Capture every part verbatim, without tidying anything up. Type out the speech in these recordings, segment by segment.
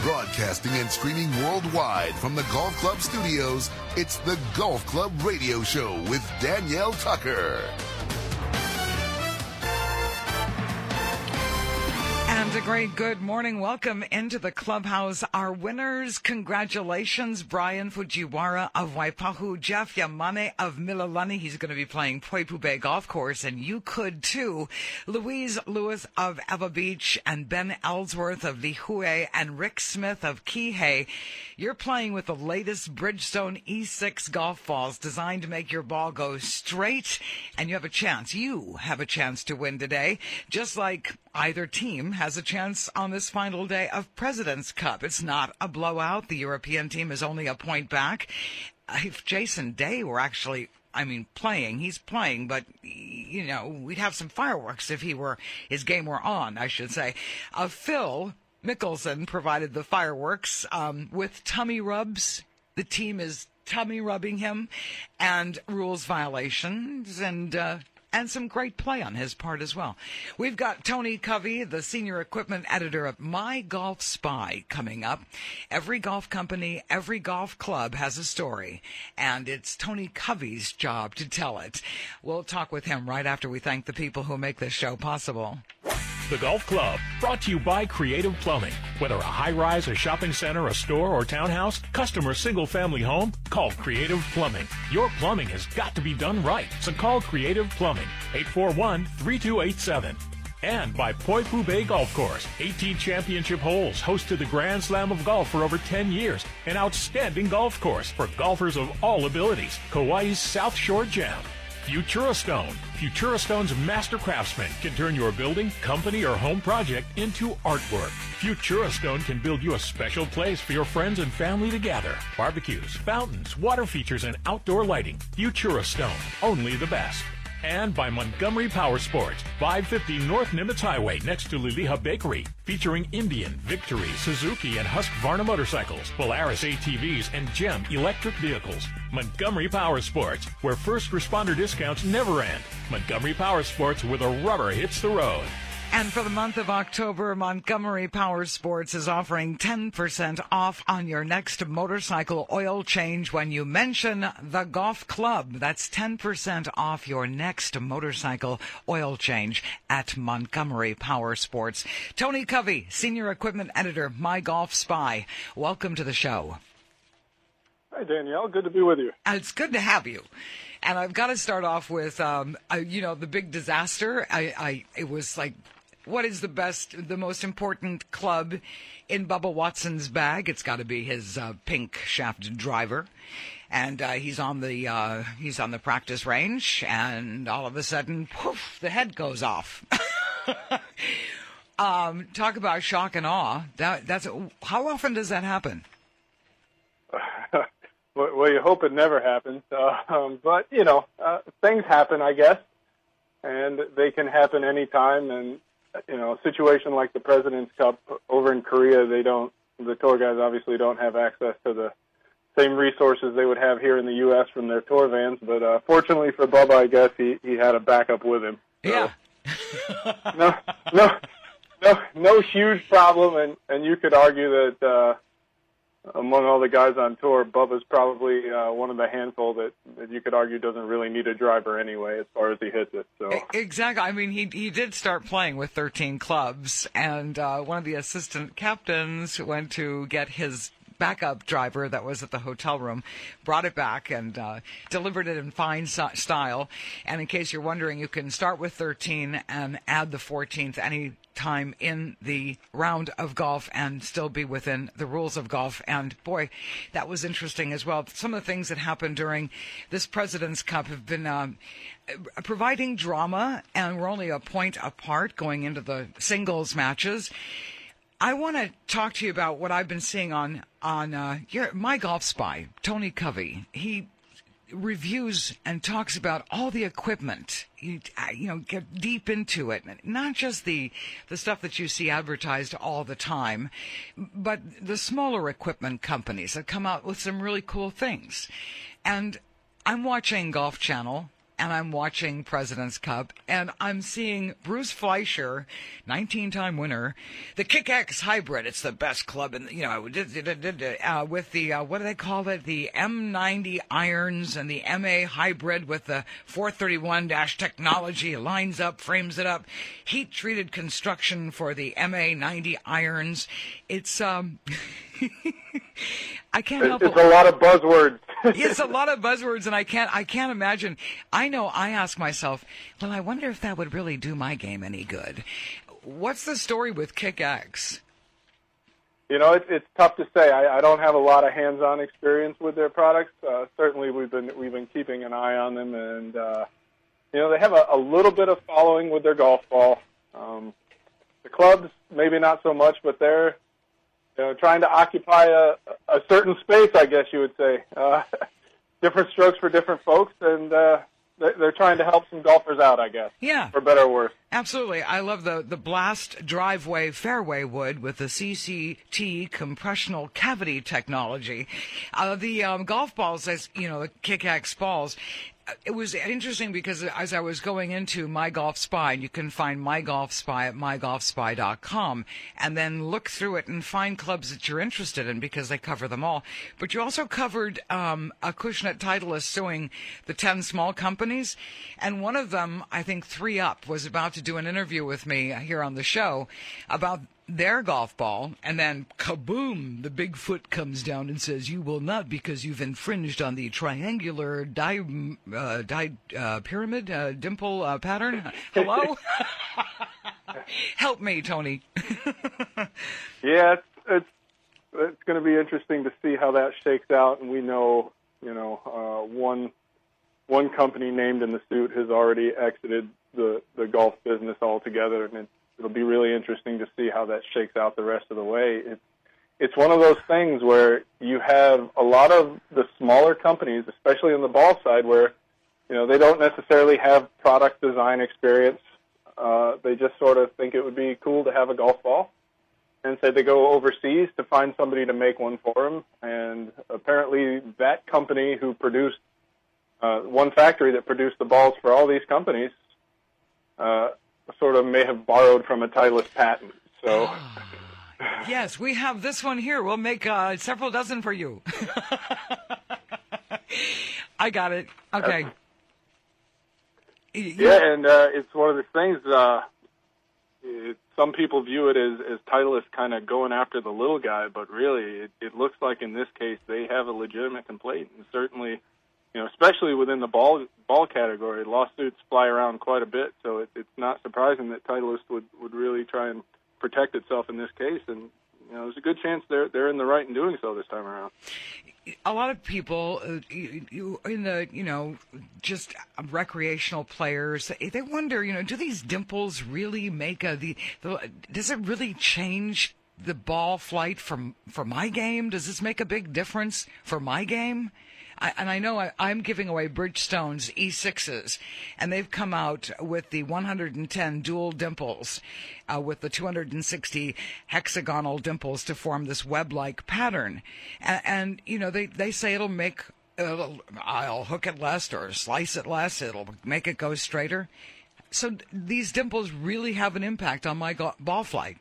Broadcasting and streaming worldwide from the Golf Club studios, it's the Golf Club Radio Show with Danielle Tucker. And a great good morning. Welcome into the clubhouse. Our winners, congratulations. Brian Fujiwara of Waipahu, Jeff Yamane of Mililani. He's going to be playing Poipu Bay Golf Course, and you could too. Louise Lewis of Eva Beach and Ben Ellsworth of Lihue and Rick Smith of Kihei. You're playing with the latest Bridgestone E six golf balls designed to make your ball go straight, and you have a chance. You have a chance to win today, just like either team has a chance on this final day of President's Cup. It's not a blowout. The European team is only a point back. If Jason Day were actually, I mean, playing, he's playing, but, you know, we'd have some fireworks if he were, his game were on, I should say. Uh, Phil Mickelson provided the fireworks um, with tummy rubs. The team is tummy rubbing him, and rules violations, and uh And some great play on his part as well. We've got Tony Covey, the senior equipment editor of My Golf Spy, coming up. Every golf company, every golf club has a story, and it's Tony Covey's job to tell it. We'll talk with him right after we thank the people who make this show possible. The Golf Club, brought to you by Creative Plumbing. Whether a high-rise, a shopping center, a store, or townhouse, custom or single-family home, call Creative Plumbing. Your plumbing has got to be done right, so call Creative Plumbing, eight four one, three two eight seven. And by Poipu Bay Golf Course, eighteen championship holes, host to the Grand Slam of Golf for over ten years. An outstanding golf course for golfers of all abilities. Kauai's South Shore Gem. Futuristone. Futuristone's master craftsmen can turn your building, company, or home project into artwork. Futuristone can build you a special place for your friends and family to gather. Barbecues, fountains, water features, and outdoor lighting. Futuristone. Only the best. And by Montgomery Power Sports, five fifty North Nimitz Highway next to Liliha Bakery, featuring Indian, Victory, Suzuki, and Husqvarna motorcycles, Polaris A T Vs, and GEM electric vehicles. Montgomery Power Sports, where first responder discounts never end. Montgomery Power Sports, where the rubber hits the road. And for the month of October, Montgomery Power Sports is offering ten percent off on your next motorcycle oil change when you mention the Golf Club. That's ten percent off your next motorcycle oil change at Montgomery Power Sports. Tony Covey, Senior Equipment Editor, My Golf Spy. Welcome to the show. Hi, Danielle. Good to be with you. It's good to have you. And I've got to start off with, um, uh, you know, the big disaster. I, I, it was like, what is the best, the most important club in Bubba Watson's bag? It's got to be his uh, pink shaft driver, and uh, he's on the uh, he's on the practice range, and all of a sudden, poof, the head goes off. um, talk about shock and awe. That, that's how often does that happen? Well, you hope it never happens, uh, um, but you know, uh, things happen, I guess, and they can happen anytime. And you know, a situation like the President's Cup over in Korea, they don't, the tour guys obviously don't have access to the same resources they would have here in the U S from their tour vans. But uh, fortunately for Bubba, I guess he, he had a backup with him. So, yeah. no, no, no, no huge problem, and and you could argue that. Uh, Among all the guys on tour, Bubba's probably uh, one of the handful that, that you could argue doesn't really need a driver anyway as far as he hits it. So exactly. I mean, he he did start playing with thirteen clubs, and uh, one of the assistant captains went to get his backup driver that was at the hotel room, brought it back, and uh, delivered it in fine so- style. And in case you're wondering, you can start with thirteen and add the fourteenth any time in the round of golf and still be within the rules of golf. And boy, that was interesting as well. Some of the things that happened during this President's Cup have been um, providing drama, and we're only a point apart going into the singles matches. I want to talk to you about what I've been seeing on on uh, your, My Golf Spy, Tony Covey. He reviews and talks about all the equipment. You, you know, get deep into it. Not just the the stuff that you see advertised all the time, but the smaller equipment companies that come out with some really cool things. And I'm watching Golf Channel and I'm watching President's Cup, and I'm seeing Bruce Fleischer, nineteen-time winner, the Kick-X Hybrid. It's the best club, in you know, uh, with the uh, what do they call it? The M ninety irons and the M A Hybrid with the four thirty-one dash technology. Lines up, frames it up. Heat-treated construction for the M A ninety irons. It's um. I can't help It's it. a lot of buzzwords. It's a lot of buzzwords, and I can't. I can't imagine. I know. I ask myself, well, I wonder if that would really do my game any good. What's the story with Kick-X? You know, it's it's tough to say. I, I don't have a lot of hands-on experience with their products. Uh, certainly, we've been we've been keeping an eye on them, and uh, you know, they have a, a little bit of following with their golf ball. Um, the clubs, maybe not so much, but they're you know trying to occupy a, a certain space, I guess you would say. Uh, different strokes for different folks, and uh, they're trying to help some golfers out, I guess. Yeah. For better or worse. Absolutely. I love the, the Blast driveway fairway wood with the C C T compressional cavity technology. Uh, the um, golf balls, as you know, the Kick-X balls, it was interesting because as I was going into My Golf Spy, and you can find My Golf Spy at my golf spy dot com, and then look through it and find clubs that you're interested in because they cover them all. But you also covered um, Acushnet Titleist suing the ten small companies, and one of them, I think three up, was about to do an interview with me here on the show about their golf ball, and then kaboom, the big foot comes down and says, you will not because you've infringed on the triangular di, uh, di, uh, pyramid uh, dimple uh, pattern. Hello? Help me, Tony. Yeah, it's, it's, it's going to be interesting to see how that shakes out, and we know, you know, uh, one one company named in the suit has already exited the, the golf business altogether, and it's It'll be really interesting to see how that shakes out the rest of the way. It's, it's one of those things where you have a lot of the smaller companies, especially on the ball side, where you know they don't necessarily have product design experience. Uh, they just sort of think it would be cool to have a golf ball, and so they go overseas to find somebody to make one for them. And apparently, that company who produced uh, one factory that produced the balls for all these companies. Uh, sort of may have borrowed from a Titleist patent. So, yes, we have this one here. We'll make uh, several dozen for you. I got it. Okay. Uh, yeah, and uh, it's one of the things, uh, it, some people view it as, as Titleist kind of going after the little guy, but really it, it looks like in this case they have a legitimate complaint, and certainly you know, especially within the ball ball category, lawsuits fly around quite a bit. So it, it's not surprising that Titleist would, would really try and protect itself in this case. And you know, there's a good chance they're they're in the right in doing so this time around. A lot of people, uh, you, you, in the you know, just recreational players, they wonder, you know, do these dimples really make a the, the does it really change the ball flight from for my game? Does this make a big difference for my game? I, and I know I, I'm giving away Bridgestone's E sixes, and they've come out with the one hundred ten dual dimples, uh, with the two hundred sixty hexagonal dimples to form this web-like pattern. And, and you know, they, they say it'll make, it'll, I'll hook it less or slice it less, it'll make it go straighter. So these dimples really have an impact on my go- ball flight.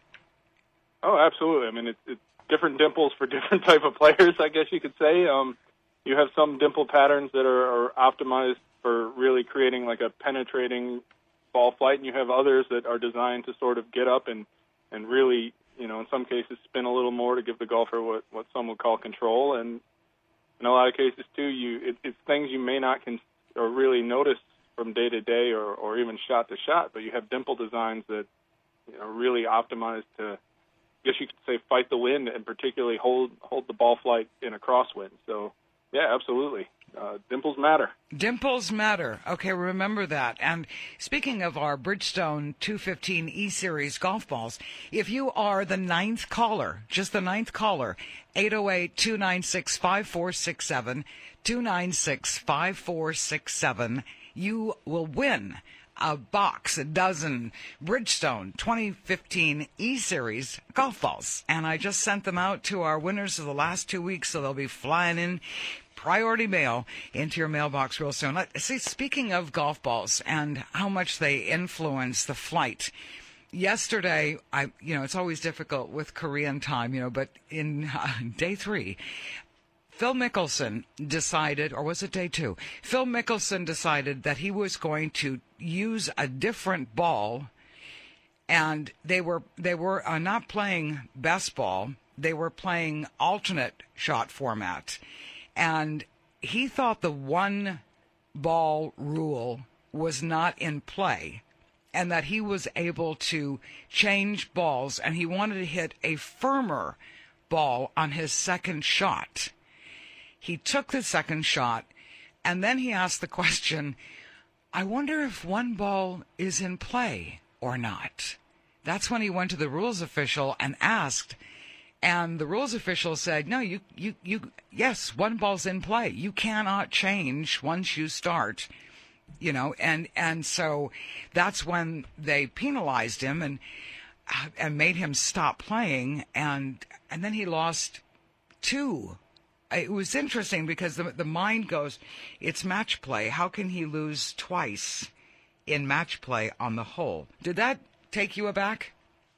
Oh, absolutely. I mean, it's, it's different dimples for different type of players, I guess you could say. Um, You have some dimple patterns that are, are optimized for really creating like a penetrating ball flight, and you have others that are designed to sort of get up and, and really, you know, in some cases spin a little more to give the golfer what, what some would call control. And in a lot of cases, too, you it, it's things you may not con- or really notice from day to day or, or even shot to shot, but you have dimple designs that you know, really optimized to, I guess you could say, fight the wind and particularly hold hold the ball flight in a crosswind. So, yeah, absolutely. Uh, dimples matter. Dimples matter. Okay, remember that. And speaking of our Bridgestone two fifteen E-Series golf balls, if you are the ninth caller, just the ninth caller, eight oh eight, two nine six, five four six seven, two nine six, five four six seven, you will win a box, a dozen Bridgestone twenty fifteen E-Series golf balls. And I just sent them out to our winners of the last two weeks, so they'll be flying in priority mail into your mailbox real soon. Let, see, speaking of golf balls and how much they influence the flight. Yesterday, I, you know, it's always difficult with Korean time, you know, but in uh, day three, Phil Mickelson decided, or was it day two? Phil Mickelson decided that he was going to use a different ball, and they were they were uh, not playing best ball. They were playing alternate shot format, and he thought the one ball rule was not in play, and that he was able to change balls, and he wanted to hit a firmer ball on his second shot. He took the second shot, and then he asked the question, I wonder if one ball is in play or not. That's when he went to the rules official and asked, and the rules official said, no, you, you, you, yes, one ball's in play. You cannot change once you start. You know, and, and so that's when they penalized him and and made him stop playing, and and then he lost two. It was interesting because the the mind goes, it's match play. How can he lose twice in match play on the hole? Did that take you aback?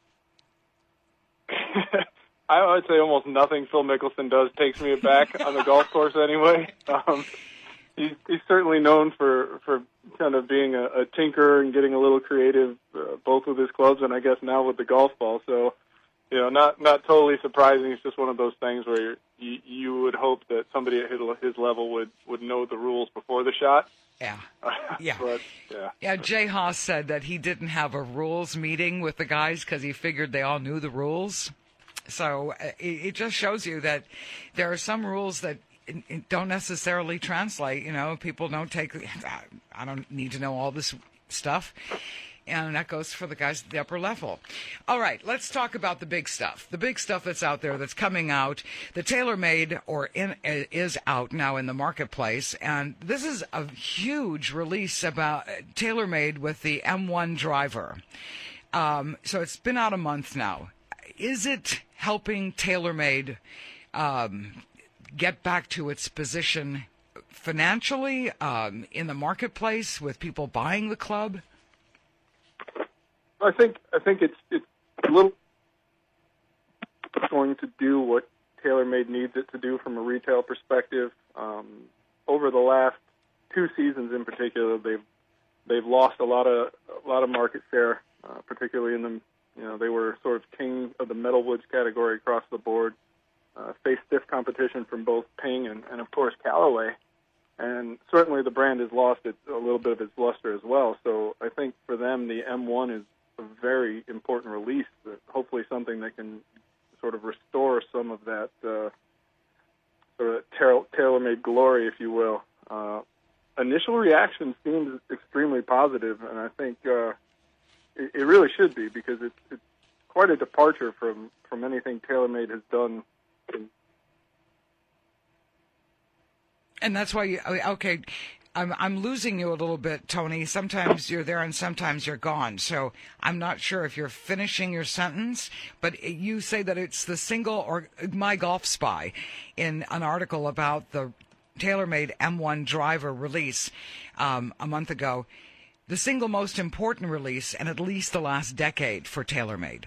I would say almost nothing Phil Mickelson does takes me aback on the golf course anyway. Um, He's, he's certainly known for, for kind of being a, a tinkerer and getting a little creative, uh, both with his clubs and I guess now with the golf ball. So, you know, not not totally surprising. It's just one of those things where you're, you you would hope that somebody at his, his level would, would know the rules before the shot. Yeah, yeah, but, yeah. Yeah. Jay Haas said that he didn't have a rules meeting with the guys because he figured they all knew the rules. So uh, it, it just shows you that there are some rules that don't necessarily translate. You know, people don't take, I don't need to know all this stuff. And that goes for the guys at the upper level. All right, let's talk about the big stuff. The big stuff that's out there that's coming out. The TaylorMade or in, is out now in the marketplace. And this is a huge release about TaylorMade with the M one driver. Um, so it's been out a month now. Is it helping TaylorMade um, get back to its position financially um, in the marketplace with people buying the club? I think I think it's it's a little going to do what TaylorMade needs it to do from a retail perspective. Um, over the last two seasons, in particular, they've they've lost a lot of a lot of market share, uh, particularly in the you know they were sort of king of the metalwoods category across the board. Uh, faced stiff competition from both Ping and, and, of course, Callaway. And certainly the brand has lost it, a little bit of its luster as well. So I think for them, the M one is a very important release, that hopefully something that can sort of restore some of that uh, sort of TaylorMade glory, if you will. Uh, initial reaction seems extremely positive, and I think uh, it, it really should be, because it's, it's quite a departure from, from anything TaylorMade has done. And that's why you, okay, I'm I'm losing you a little bit, Tony. Sometimes you're there and sometimes you're gone. So I'm not sure if you're finishing your sentence, but you say that it's the single, or My Golf Spy in an article about the TaylorMade M one driver release um, a month ago, the single most important release in at least the last decade for TaylorMade.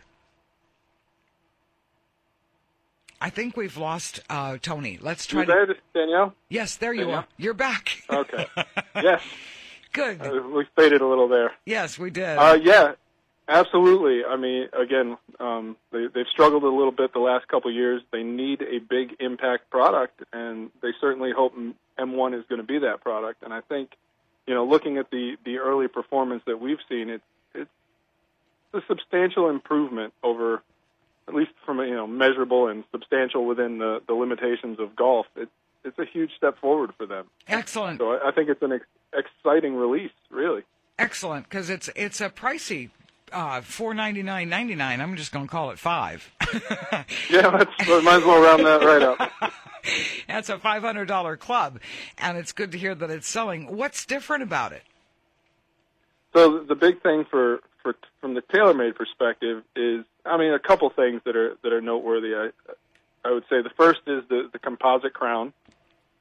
I think we've lost uh, Tony. Let's try you there, to... Danielle? Yes, there you Danielle? are. You're back. Okay. Yes. Good. Uh, we faded a little there. Yes, we did. Uh, yeah, absolutely. I mean, again, um, they, they've struggled a little bit the last couple of years. They need a big impact product, and they certainly hope M one is going to be that product. And I think, you know, looking at the, the early performance that we've seen, it, it's a substantial improvement over, at least from a, you know, measurable and substantial within the, the limitations of golf. It, it's a huge step forward for them. Excellent. So I, I think it's an ex- exciting release, really. Excellent, because it's it's a pricey uh, four ninety-nine ninety-nine. I'm just going to call it five. Yeah, that's, well, might as well round that right up. That's a five hundred dollars club, and it's good to hear that it's selling. What's different about it? So the big thing for, for from the TaylorMade perspective is, I mean, a couple things that are that are noteworthy. I I would say the first is the, the composite crown.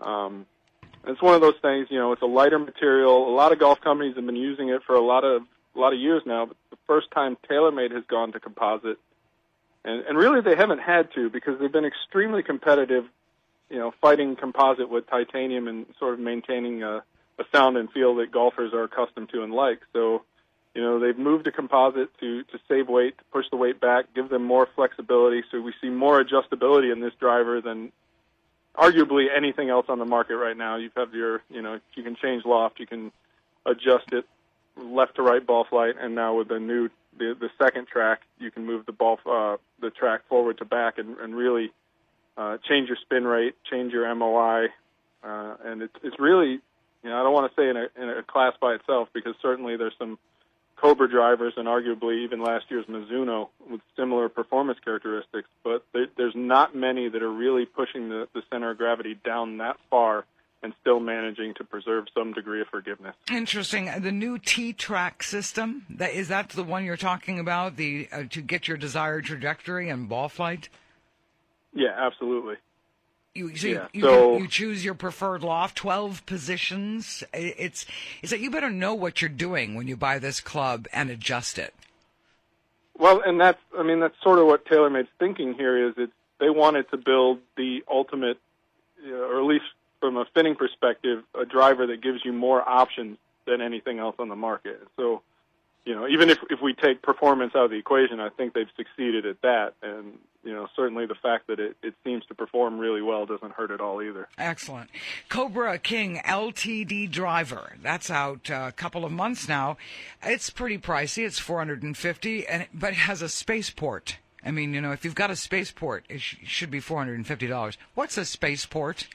Um, it's one of those things, you know, it's a lighter material. A lot of golf companies have been using it for a lot of a lot of years now, but the first time TaylorMade has gone to composite, and, and really they haven't had to because they've been extremely competitive, you know, fighting composite with titanium and sort of maintaining a, a sound and feel that golfers are accustomed to and like. So, you know, they've moved to composite to, to save weight, to push the weight back, give them more flexibility. So we see more adjustability in this driver than arguably anything else on the market right now. You have your, you know, you can change loft, you can adjust it left to right ball flight, and now with the new, the, the second track, you can move the ball, uh, the track forward to back and, and really uh, change your spin rate, change your M O I, uh, and it's it's really, you know, I don't want to say in a, in a class by itself because certainly there's some Cobra drivers and arguably even last year's Mizuno with similar performance characteristics, but there, there's not many that are really pushing the, the center of gravity down that far and still managing to preserve some degree of forgiveness. Interesting. The new T-Track system, that, is that the one you're talking about, the uh, to get your desired trajectory and ball flight? Yeah, absolutely. You, so yeah. you, you, so, can, you choose your preferred loft, twelve positions. It's, it's that you better know what you're doing when you buy this club and adjust it. Well, and that's, I mean, that's sort of what TaylorMade's thinking here is it's, they wanted to build the ultimate, you know, or at least from a fitting perspective, a driver that gives you more options than anything else on the market. So, you know, even if, if we take performance out of the equation, I think they've succeeded at that. And, you know, certainly the fact that it, it seems to perform really well doesn't hurt at all either. Excellent. Cobra King L T D driver. That's out uh, a couple of months now. It's pretty pricey. It's four hundred fifty dollars, and but it has a spaceport. I mean, you know, if you've got a spaceport, it sh- should be four hundred fifty dollars. What's a spaceport?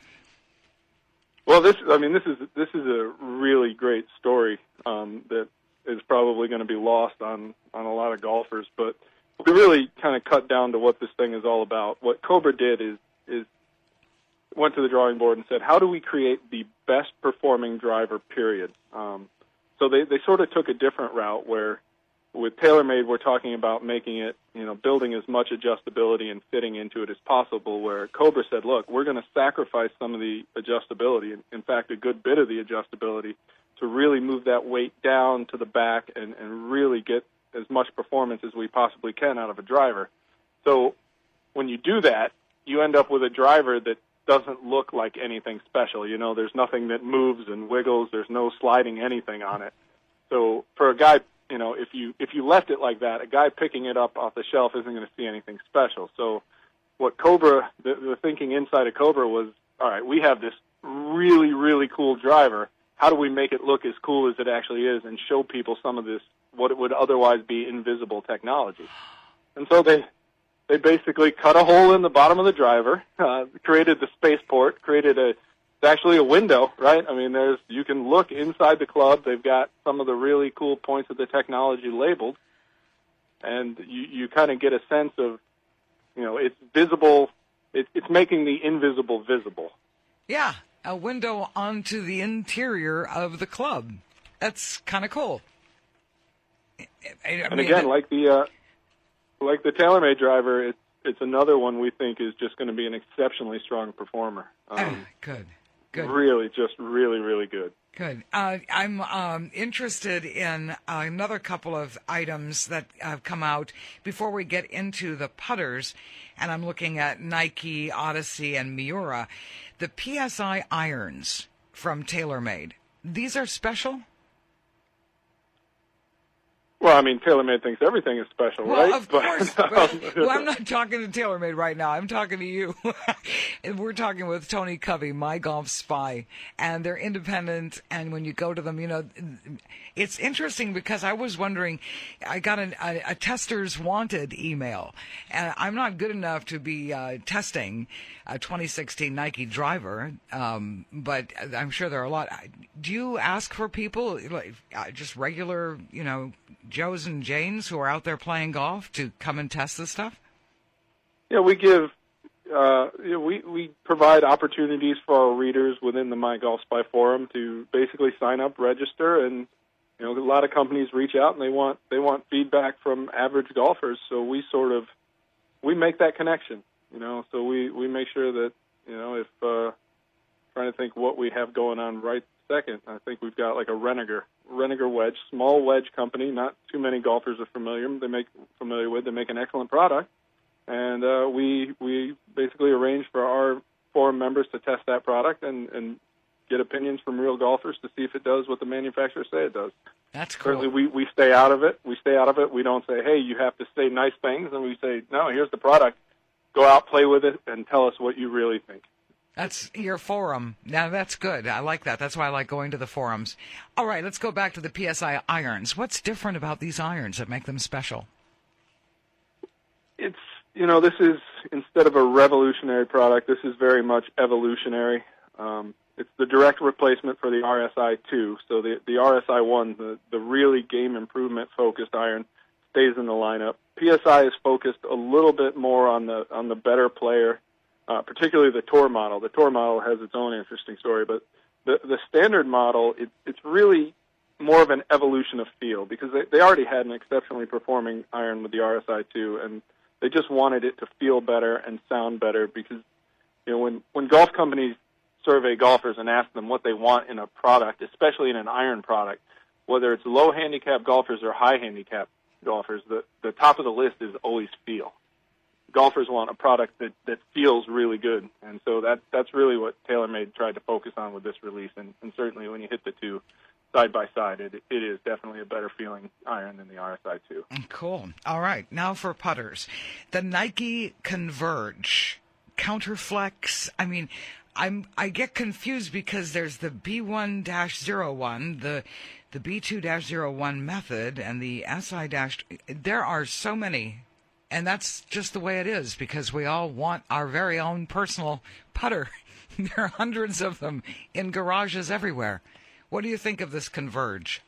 Well, this, I mean, this is this is a really great story um, that is probably going to be lost on, on a lot of golfers. But we really kind of cut down to what this thing is all about. What Cobra did is is went to the drawing board and said, how do we create the best performing driver, period? Um, so they, they sort of took a different route where with TaylorMade, we're talking about making it, you know, building as much adjustability and fitting into it as possible, where Cobra said, look, we're going to sacrifice some of the adjustability, in fact, a good bit of the adjustability, to really move that weight down to the back and, and really get as much performance as we possibly can out of a driver. So when you do that, you end up with a driver that doesn't look like anything special. You know, there's nothing that moves and wiggles. There's no sliding anything on it. So for a guy, you know, if you if you left it like that, a guy picking it up off the shelf isn't going to see anything special. So what Cobra, the, the thinking inside of Cobra was, all right, we have this really, really cool driver. How do we make it look as cool as it actually is and show people some of this, what it would otherwise be invisible technology? And so they they basically cut a hole in the bottom of the driver, uh, created the spaceport, created a It's actually a window, right? I mean, there's you can look inside the club. They've got some of the really cool points of the technology labeled, and you, you kind of get a sense of, you know, it's visible. It, it's making the invisible visible. Yeah, a window onto the interior of the club. That's kind of cool. I, I and mean, again, it, like the uh, like the TaylorMade driver, it's it's another one we think is just going to be an exceptionally strong performer. Um, uh, good. Good. Really, just really, really good. Good. Uh, I'm um, interested in uh, another couple of items that have come out before we get into the putters, and I'm looking at Nike, Odyssey, and Miura. The P S I irons from TaylorMade. These are special? Well, I mean, TaylorMade thinks everything is special, well, right? Of course. But, um, well, I'm not talking to TaylorMade right now. I'm talking to you. We're talking with Tony Covey, My Golf Spy, and they're independent. And when you go to them, you know, it's interesting because I was wondering, I got an, a, a tester's wanted email, and I'm not good enough to be uh, testing a twenty sixteen Nike driver, um, but I'm sure there are a lot. Do you ask for people, like uh, just regular, you know, Joes and Janes who are out there playing golf to come and test this stuff? Yeah, we give, uh, you know, we, we provide opportunities for our readers within the My Golf Spy forum to basically sign up, register, and, you know, a lot of companies reach out and they want, they want feedback from average golfers. So we sort of, we make that connection, you know, so we, we make sure that, you know, if, uh, trying to think what we have going on right second. I think we've got like a Renegar, Renegar wedge, small wedge company. Not too many golfers are familiar. They make familiar with. They make an excellent product, and uh, we we basically arranged for our forum members to test that product and, and get opinions from real golfers to see if it does what the manufacturers say it does. That's cool. Certainly, we, we stay out of it. We stay out of it. We don't say, hey, you have to say nice things, and we say, no, here's the product. Go out, play with it, and tell us what you really think. That's your forum. Now, that's good. I like that. That's why I like going to the forums. All right, let's go back to the P S I irons. What's different about these irons that make them special? It's, you know, this is, instead of a revolutionary product, this is very much evolutionary. Um, it's the direct replacement for the R S I two. So the, the R S I one, the, the really game improvement focused iron, stays in the lineup. P S I is focused a little bit more on the on the better player, uh, particularly the Tour model. The Tour model has its own interesting story, but the the standard model, it, it's really more of an evolution of feel, because they, they already had an exceptionally performing iron with the R S I two, and they just wanted it to feel better and sound better, because, you know, when, when golf companies survey golfers and ask them what they want in a product, especially in an iron product, whether it's low handicap golfers or high handicap golfers, the, the top of the list is always feel. Golfers want a product that, that feels really good, and so that that's really what TaylorMade tried to focus on with this release, and, and certainly when you hit the two side by side, it, it is definitely a better feeling iron than the R S I two. Cool. All right, now for putters. The Nike Converge, Counterflex, I mean, I'm, I get confused because there's the B one dash zero one, the the B two dash zero one method, and the S I dash. There are so many, and that's just the way it is, because we all want our very own personal putter. There are hundreds of them in garages everywhere. What do you think of this Converge?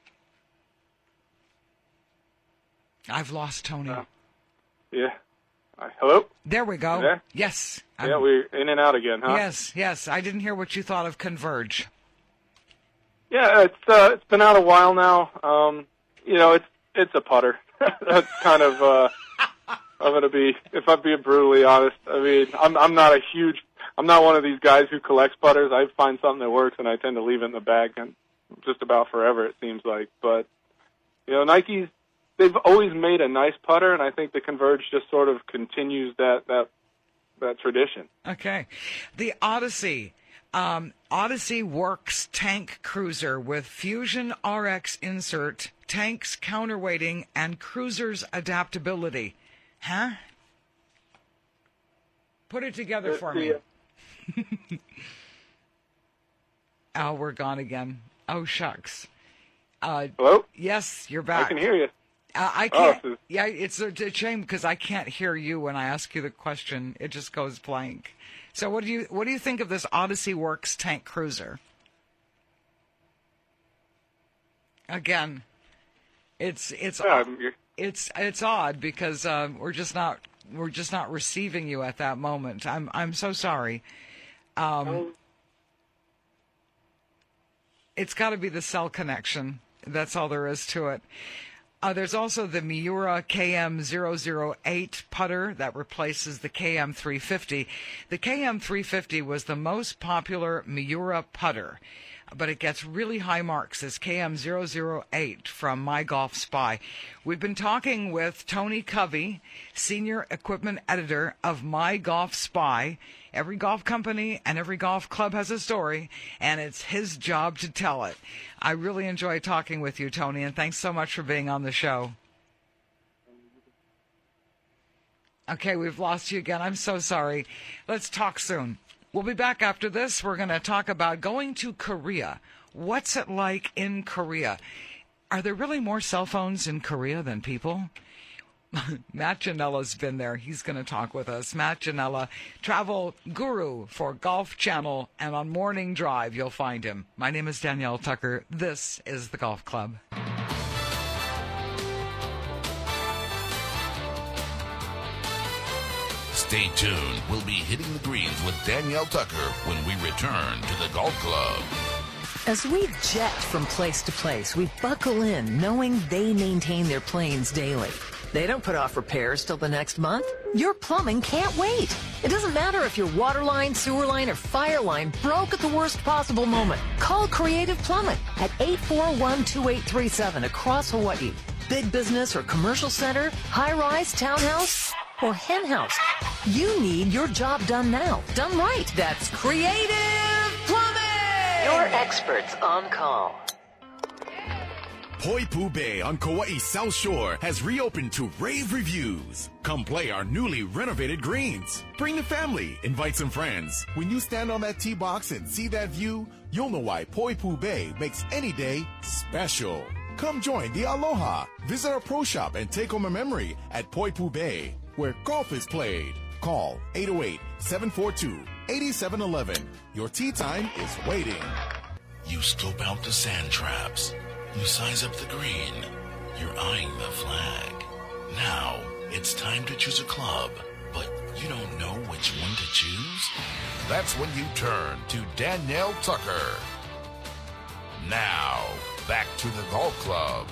I've lost Tony. Uh, yeah. Uh, hello? There we go. There? Yes. Yeah, I'm, we're in and out again, huh? Yes, yes. I didn't hear what you thought of Converge. Yeah, it's uh, it's been out a while now. Um, you know, it's it's a putter. That's kind of. Uh, I'm gonna be, if I'm being brutally honest. I mean, I'm I'm not a huge. I'm not one of these guys who collects putters. I find something that works, and I tend to leave it in the bag, and just about forever, it seems like. But you know, Nike's, they've always made a nice putter, and I think the Converge just sort of continues that that that tradition. Okay, the Odyssey. Um, Odyssey Works Tank Cruiser with Fusion R X insert, tanks counterweighting, and cruiser's adaptability. Huh? Put it together for me. Oh, we're gone again. Oh, shucks. Uh, Hello? Yes, you're back. I can hear you. Uh, I can't. Oh, yeah, it's a, a shame because I can't hear you when I ask you the question. It just goes blank. So, what do you what do you think of this Odyssey Works Tank Cruiser? Again, it's it's Yeah, it's it's odd because um, we're just not we're just not receiving you at that moment. I'm I'm so sorry. Um, oh. It's got to be the cell connection. That's all there is to it. Uh, there's also the Miura K M zero zero eight putter that replaces the K M three fifty. The K M three fifty was the most popular Miura putter, but it gets really high marks as K M zero zero eight from My Golf Spy. We've been talking with Tony Covey, Senior Equipment Editor of My Golf Spy. Every golf company and every golf club has a story, and it's his job to tell it. I really enjoy talking with you, Tony, and thanks so much for being on the show. Okay, we've lost you again. I'm so sorry. Let's talk soon. We'll be back after this. We're going to talk about going to Korea. What's it like in Korea? Are there really more cell phones in Korea than people? Matt Janella's been there. He's going to talk with us. Matt Janella, travel guru for Golf Channel, and on Morning Drive, you'll find him. My name is Danielle Tucker. This is the Golf Club. Stay tuned. We'll be hitting the greens with Danielle Tucker when we return to the Golf Club. As we jet from place to place, we buckle in knowing they maintain their planes daily. They don't put off repairs till the next month. Your plumbing can't wait. It doesn't matter if your water line, sewer line, or fire line broke at the worst possible moment. Call Creative Plumbing at eight four one, two eight three seven across Hawaii. Big business or commercial center, high-rise, townhouse, or hen house. You need your job done now. Done right. That's Creative Plumbing. Your experts on call. Poipu Bay on Kauai's South Shore has reopened to rave reviews. Come play our newly renovated greens. Bring the family, invite some friends. When you stand on that tee box and see that view, you'll know why Poipu Bay makes any day special. Come join the Aloha. Visit our pro shop and take home a memory at Poipu Bay, where golf is played. Call eight oh eight, seven four two, eight seven one one. Your tee time is waiting. You scope out the sand traps. You size up the green. You're eyeing the flag. Now, it's time to choose a club, but you don't know which one to choose? That's when you turn to Danielle Tucker. Now, back to the golf club.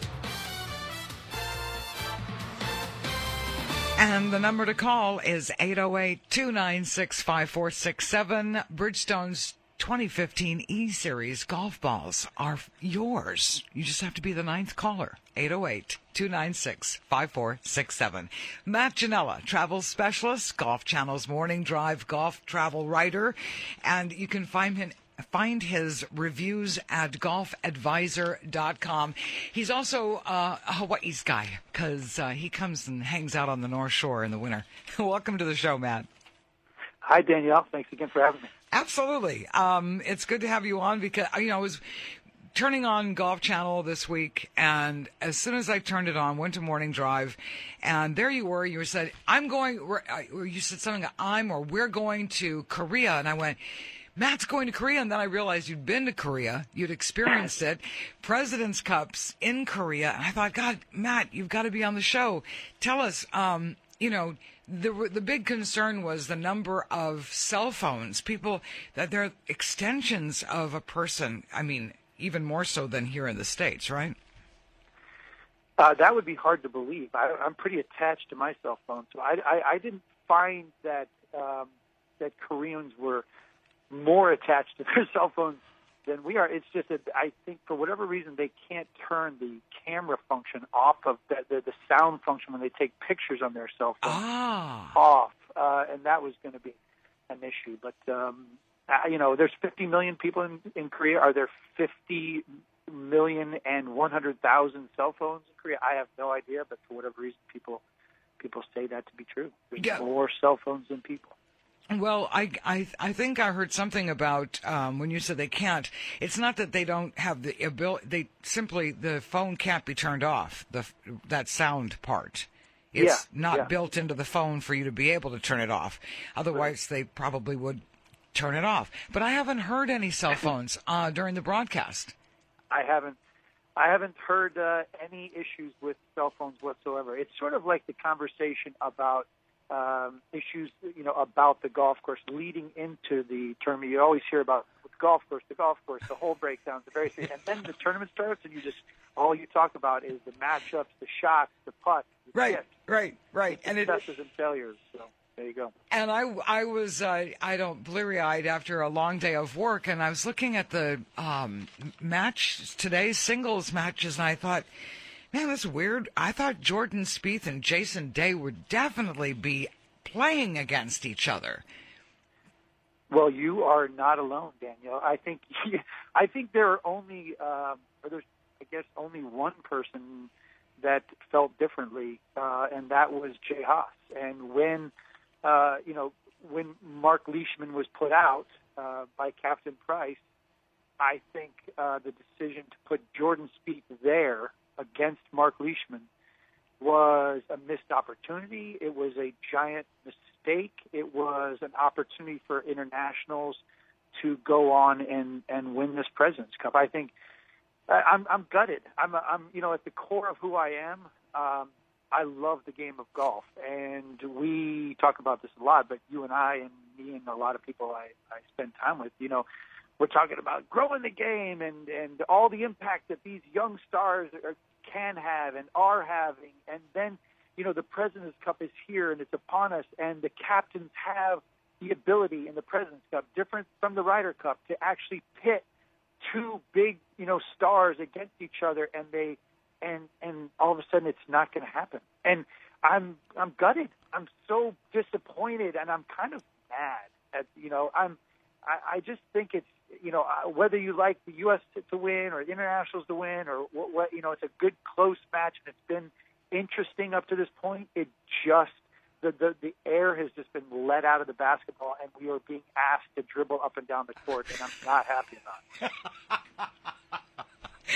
And the number to call is eight oh eight, two nine six, five four six seven. Bridgestone's twenty fifteen E-Series golf balls are yours. You just have to be the ninth caller. eight oh eight, two nine six, five four six seven. Matt Janella, travel specialist, Golf Channel's Morning Drive golf travel writer. And you can find him Find his reviews at golf advisor dot com. He's also uh, a Hawaii's guy because uh, he comes and hangs out on the North Shore in the winter. Welcome to the show, Matt. Hi, Danielle. Thanks again for having me. Absolutely. Um, it's good to have you on because, you know, I was turning on Golf Channel this week, and as soon as I turned it on, went to Morning Drive, and there you were. You said, I'm going, you said something, I'm or we're going to Korea, and I went, Matt's going to Korea, and then I realized you'd been to Korea, you'd experienced it, President's Cups in Korea, and I thought, God, Matt, you've got to be on the show. Tell us, um, you know, the the big concern was the number of cell phones, people, that they're extensions of a person, I mean, even more so than here in the States, right? Uh, that would be hard to believe. I, I'm pretty attached to my cell phone, so I, I, I didn't find that um, that Koreans were more attached to their cell phones than we are. It's just that I think for whatever reason they can't turn the camera function off of the, the, the sound function when they take pictures on their cell phone ah. off, uh, and that was going to be an issue. But um, uh, you know, there's fifty million people in, in Korea. Are there fifty million and one hundred thousand cell phones in Korea? I have no idea, but for whatever reason, people people say that to be true. There's yeah. more cell phones than people. Well, I, I, I think I heard something about um, when you said they can't. It's not that they don't have the ability. They simply, the phone can't be turned off, the that sound part. It's yeah, not yeah. built into the phone for you to be able to turn it off. Otherwise, they probably would turn it off. But I haven't heard any cell phones uh, during the broadcast. I haven't. I haven't heard uh, any issues with cell phones whatsoever. It's sort of like the conversation about um, issues, you know, about the golf course leading into the tournament. You always hear about the golf course, the golf course, the whole breakdowns, the various things, and then the tournament starts, and you just all you talk about is the matchups, the shots, the putts, the right, tips, right, right, the and it successes and failures. So there you go. And I, I was, uh, I don't bleary-eyed after a long day of work, and I was looking at the um, match today's singles matches, and I thought, man, that's weird. I thought Jordan Spieth and Jason Day would definitely be playing against each other. Well, you are not alone, Danielle. I think, I think there are only, um, or there's, I guess, only one person that felt differently, uh, and that was Jay Haas. And when Uh, you know, when Mark Leishman was put out uh, by Captain Price, I think uh, the decision to put Jordan Spieth there against Mark Leishman was a missed opportunity. It was a giant mistake. It was an opportunity for internationals to go on and, and win this President's Cup. I think I, I'm, I'm gutted. I'm, I'm, you know, at the core of who I am. Um, I love the game of golf, and we talk about this a lot, but you and I and me and a lot of people I, I spend time with, you know, we're talking about growing the game and, and all the impact that these young stars are, can have and are having, and then you know, the President's Cup is here and it's upon us, and the captains have the ability in the President's Cup, different from the Ryder Cup, to actually pit two big, you know, stars against each other, and they, and and all of a sudden it's not going to happen. And I'm I'm gutted. I'm so disappointed, and I'm kind of mad at, you know, I'm I, I just think it's, you know, whether you like the U S to, to win or the internationals to win or what, what, you know, it's a good close match and it's been interesting up to this point. It just The, the the air has just been let out of the basketball, and we are being asked to dribble up and down the court, and I'm not happy about it.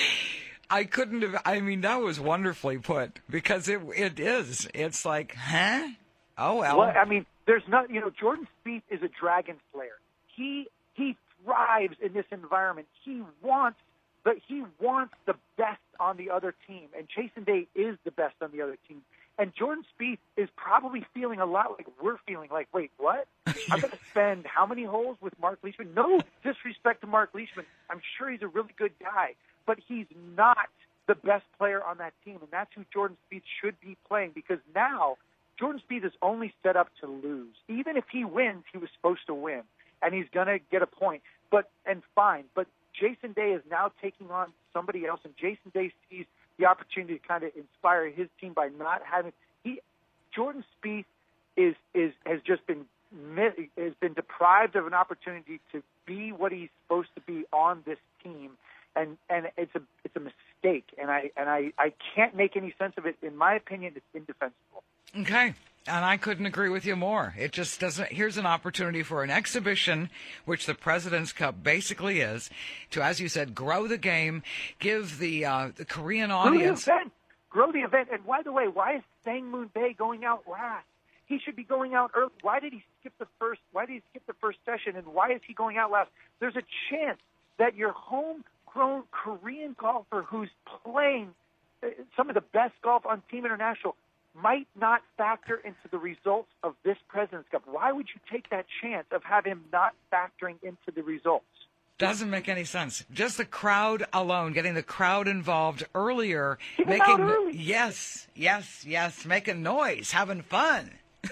I couldn't have, I mean, that was wonderfully put, because it it is. It's like, huh? Oh, well. well I mean, there's not, you know, Jordan Spieth is a dragon slayer. He he thrives in this environment. He wants, but he wants the best on the other team, and Jason Day is the best on the other team. And Jordan Spieth is probably feeling a lot like we're feeling, like, wait, what? I'm going to spend how many holes with Mark Leishman? No disrespect to Mark Leishman. I'm sure he's a really good guy, but he's not the best player on that team, and that's who Jordan Spieth should be playing, because now Jordan Spieth is only set up to lose. Even if he wins, he was supposed to win, and he's going to get a point. But and fine, but Jason Day is now taking on somebody else, and Jason Day sees the opportunity to kind of inspire his team by not having he Jordan Spieth is is has just been has been deprived of an opportunity to be what he's supposed to be on this team, and and it's a it's a mistake, and I and I, I can't make any sense of it. In my opinion, it's indefensible. Okay. And I couldn't agree with you more. It just doesn't. Here's an opportunity for an exhibition, which the President's Cup basically is, to, as you said, grow the game, give the, uh, the Korean audience. Grow the event. Grow the event. And by the way, why is Sang Moon Bae going out last? He should be going out early. Why did he skip the first? Why did he skip the first session? And why is he going out last? There's a chance that your homegrown Korean golfer who's playing some of the best golf on Team International might not factor into the results of this President's Cup. Why would you take that chance of having him not factoring into the results? Doesn't make any sense. Just the crowd alone, getting the crowd involved earlier, Get making out early. yes, yes, yes, making noise, having fun.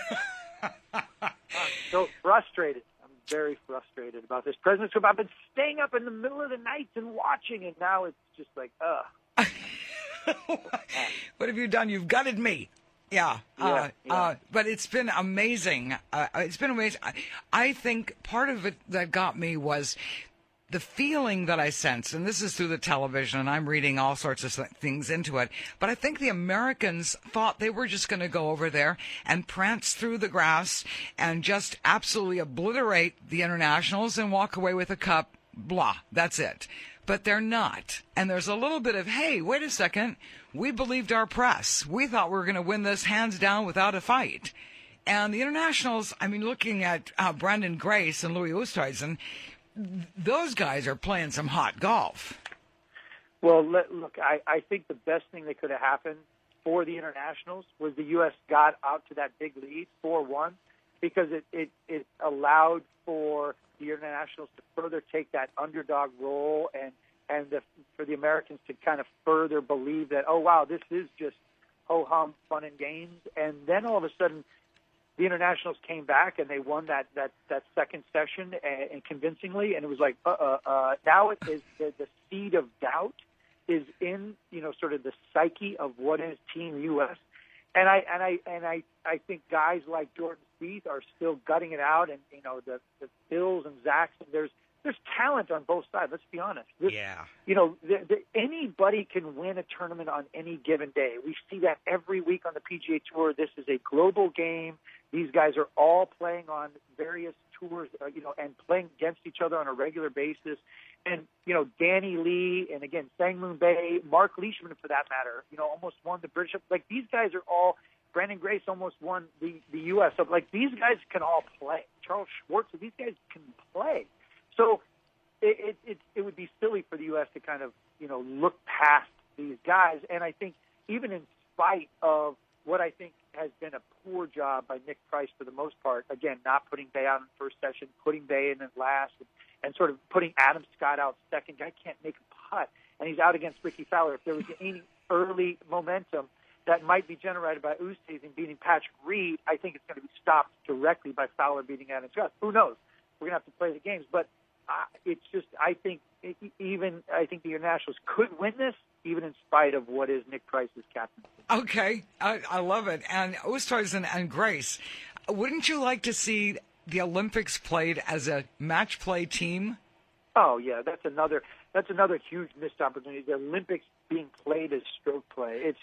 I'm so frustrated. I'm very frustrated about this President's Cup. I've been staying up in the middle of the night and watching, and now it's just like, ugh. What have you done? You've gutted me. Yeah, yeah, uh, yeah. Uh, but it's been amazing. Uh, it's been amazing. I, I think part of it that got me was the feeling that I sensed, and this is through the television, and I'm reading all sorts of things into it, but I think the Americans thought they were just going to go over there and prance through the grass and just absolutely obliterate the internationals and walk away with a cup, blah, that's it. But they're not. And there's a little bit of, hey, wait a second, we believed our press. We thought we were going to win this hands down without a fight. And the internationals, I mean, looking at uh, Brandon Grace and Louis Oosthuizen, those guys are playing some hot golf. Well, let, look, I, I think the best thing that could have happened for the internationals was the U S got out to that big lead, four one, because it, it, it allowed for the internationals to further take that underdog role and, and the, for the Americans to kind of further believe that, oh, wow, this is just ho-hum, fun and games. And then all of a sudden, the internationals came back and they won that, that, that second session and, and convincingly, and it was like, uh-uh, uh, now it is the, the seed of doubt is in, you know, sort of the psyche of what is Team U S. And I and I and I, I think guys like Jordan Spieth are still gutting it out, and you know the the Bills and Zachs. There's there's talent on both sides. Let's be honest. This, yeah. You know, the, the, anybody can win a tournament on any given day. We see that every week on the P G A Tour. This is a global game. These guys are all playing on various tours, uh, you know, and playing against each other on a regular basis. And, you know, Danny Lee and, again, Sang Moon Bae, Mark Leishman, for that matter, you know, almost won the British. Like, these guys are all – Brandon Grace almost won the, the U S So, like, these guys can all play. Charles Schwartz, these guys can play. So it, it, it, it would be silly for the U S to kind of, you know, look past these guys. And I think even in spite of what I think has been a poor job by Nick Price for the most part, again, not putting Bae out in the first session, putting Bae in at last, and, and sort of putting Adam Scott out second. Guy can't make a putt, and he's out against Ricky Fowler. If there was any early momentum, that might be generated by Oosthuizen beating Patrick Reed, I think it's going to be stopped directly by Fowler beating Adam Scott. Who knows? We're going to have to play the games, but uh, it's just I think it, even I think the Internationals could win this, even in spite of what is Nick Price's captaincy. Okay, I, I love it. And Oosthuizen and Grace, wouldn't you like to see the Olympics played as a match play team? Oh yeah, that's another that's another huge missed opportunity. The Olympics being played as stroke play, it's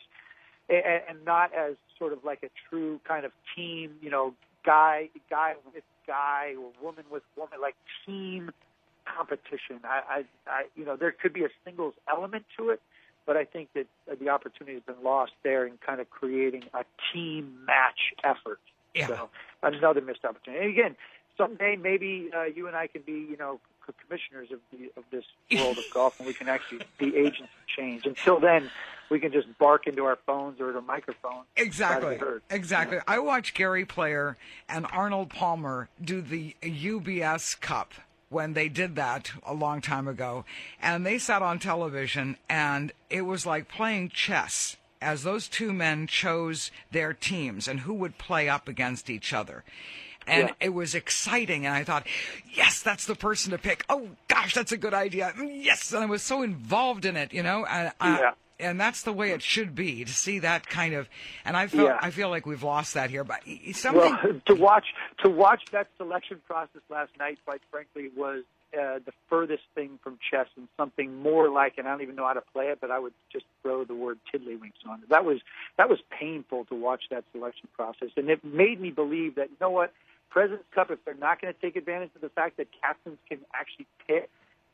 and not as sort of like a true kind of team, you know, guy guy with guy or woman with woman, like team competition. I, I, I you know, there could be a singles element to it, but I think that the opportunity has been lost there in kind of creating a team match effort. Yeah. So another missed opportunity. And again, someday maybe uh, you and I can be, you know, commissioners of the of this world of golf, and we can actually be agents of change. Until then, we can just bark into our phones or the microphone. Exactly. Exactly. Yeah. I watched Gary Player and Arnold Palmer do the U B S Cup when they did that a long time ago, and they sat on television, and it was like playing chess as those two men chose their teams and who would play up against each other. And yeah. It was exciting, and I thought, yes, that's the person to pick. Oh, gosh, that's a good idea. Yes, and I was so involved in it, you know. And, uh, yeah. and that's the way it should be, to see that kind of. And I feel, yeah. I feel like we've lost that here. But something well, to watch to watch that selection process last night, quite frankly, was uh, the furthest thing from chess and something more like, and I don't even know how to play it, but I would just throw the word tiddlywinks on it. That was that was painful to watch that selection process, and it made me believe that, you know what, President's Cup, if they're not going to take advantage of the fact that captains can actually pick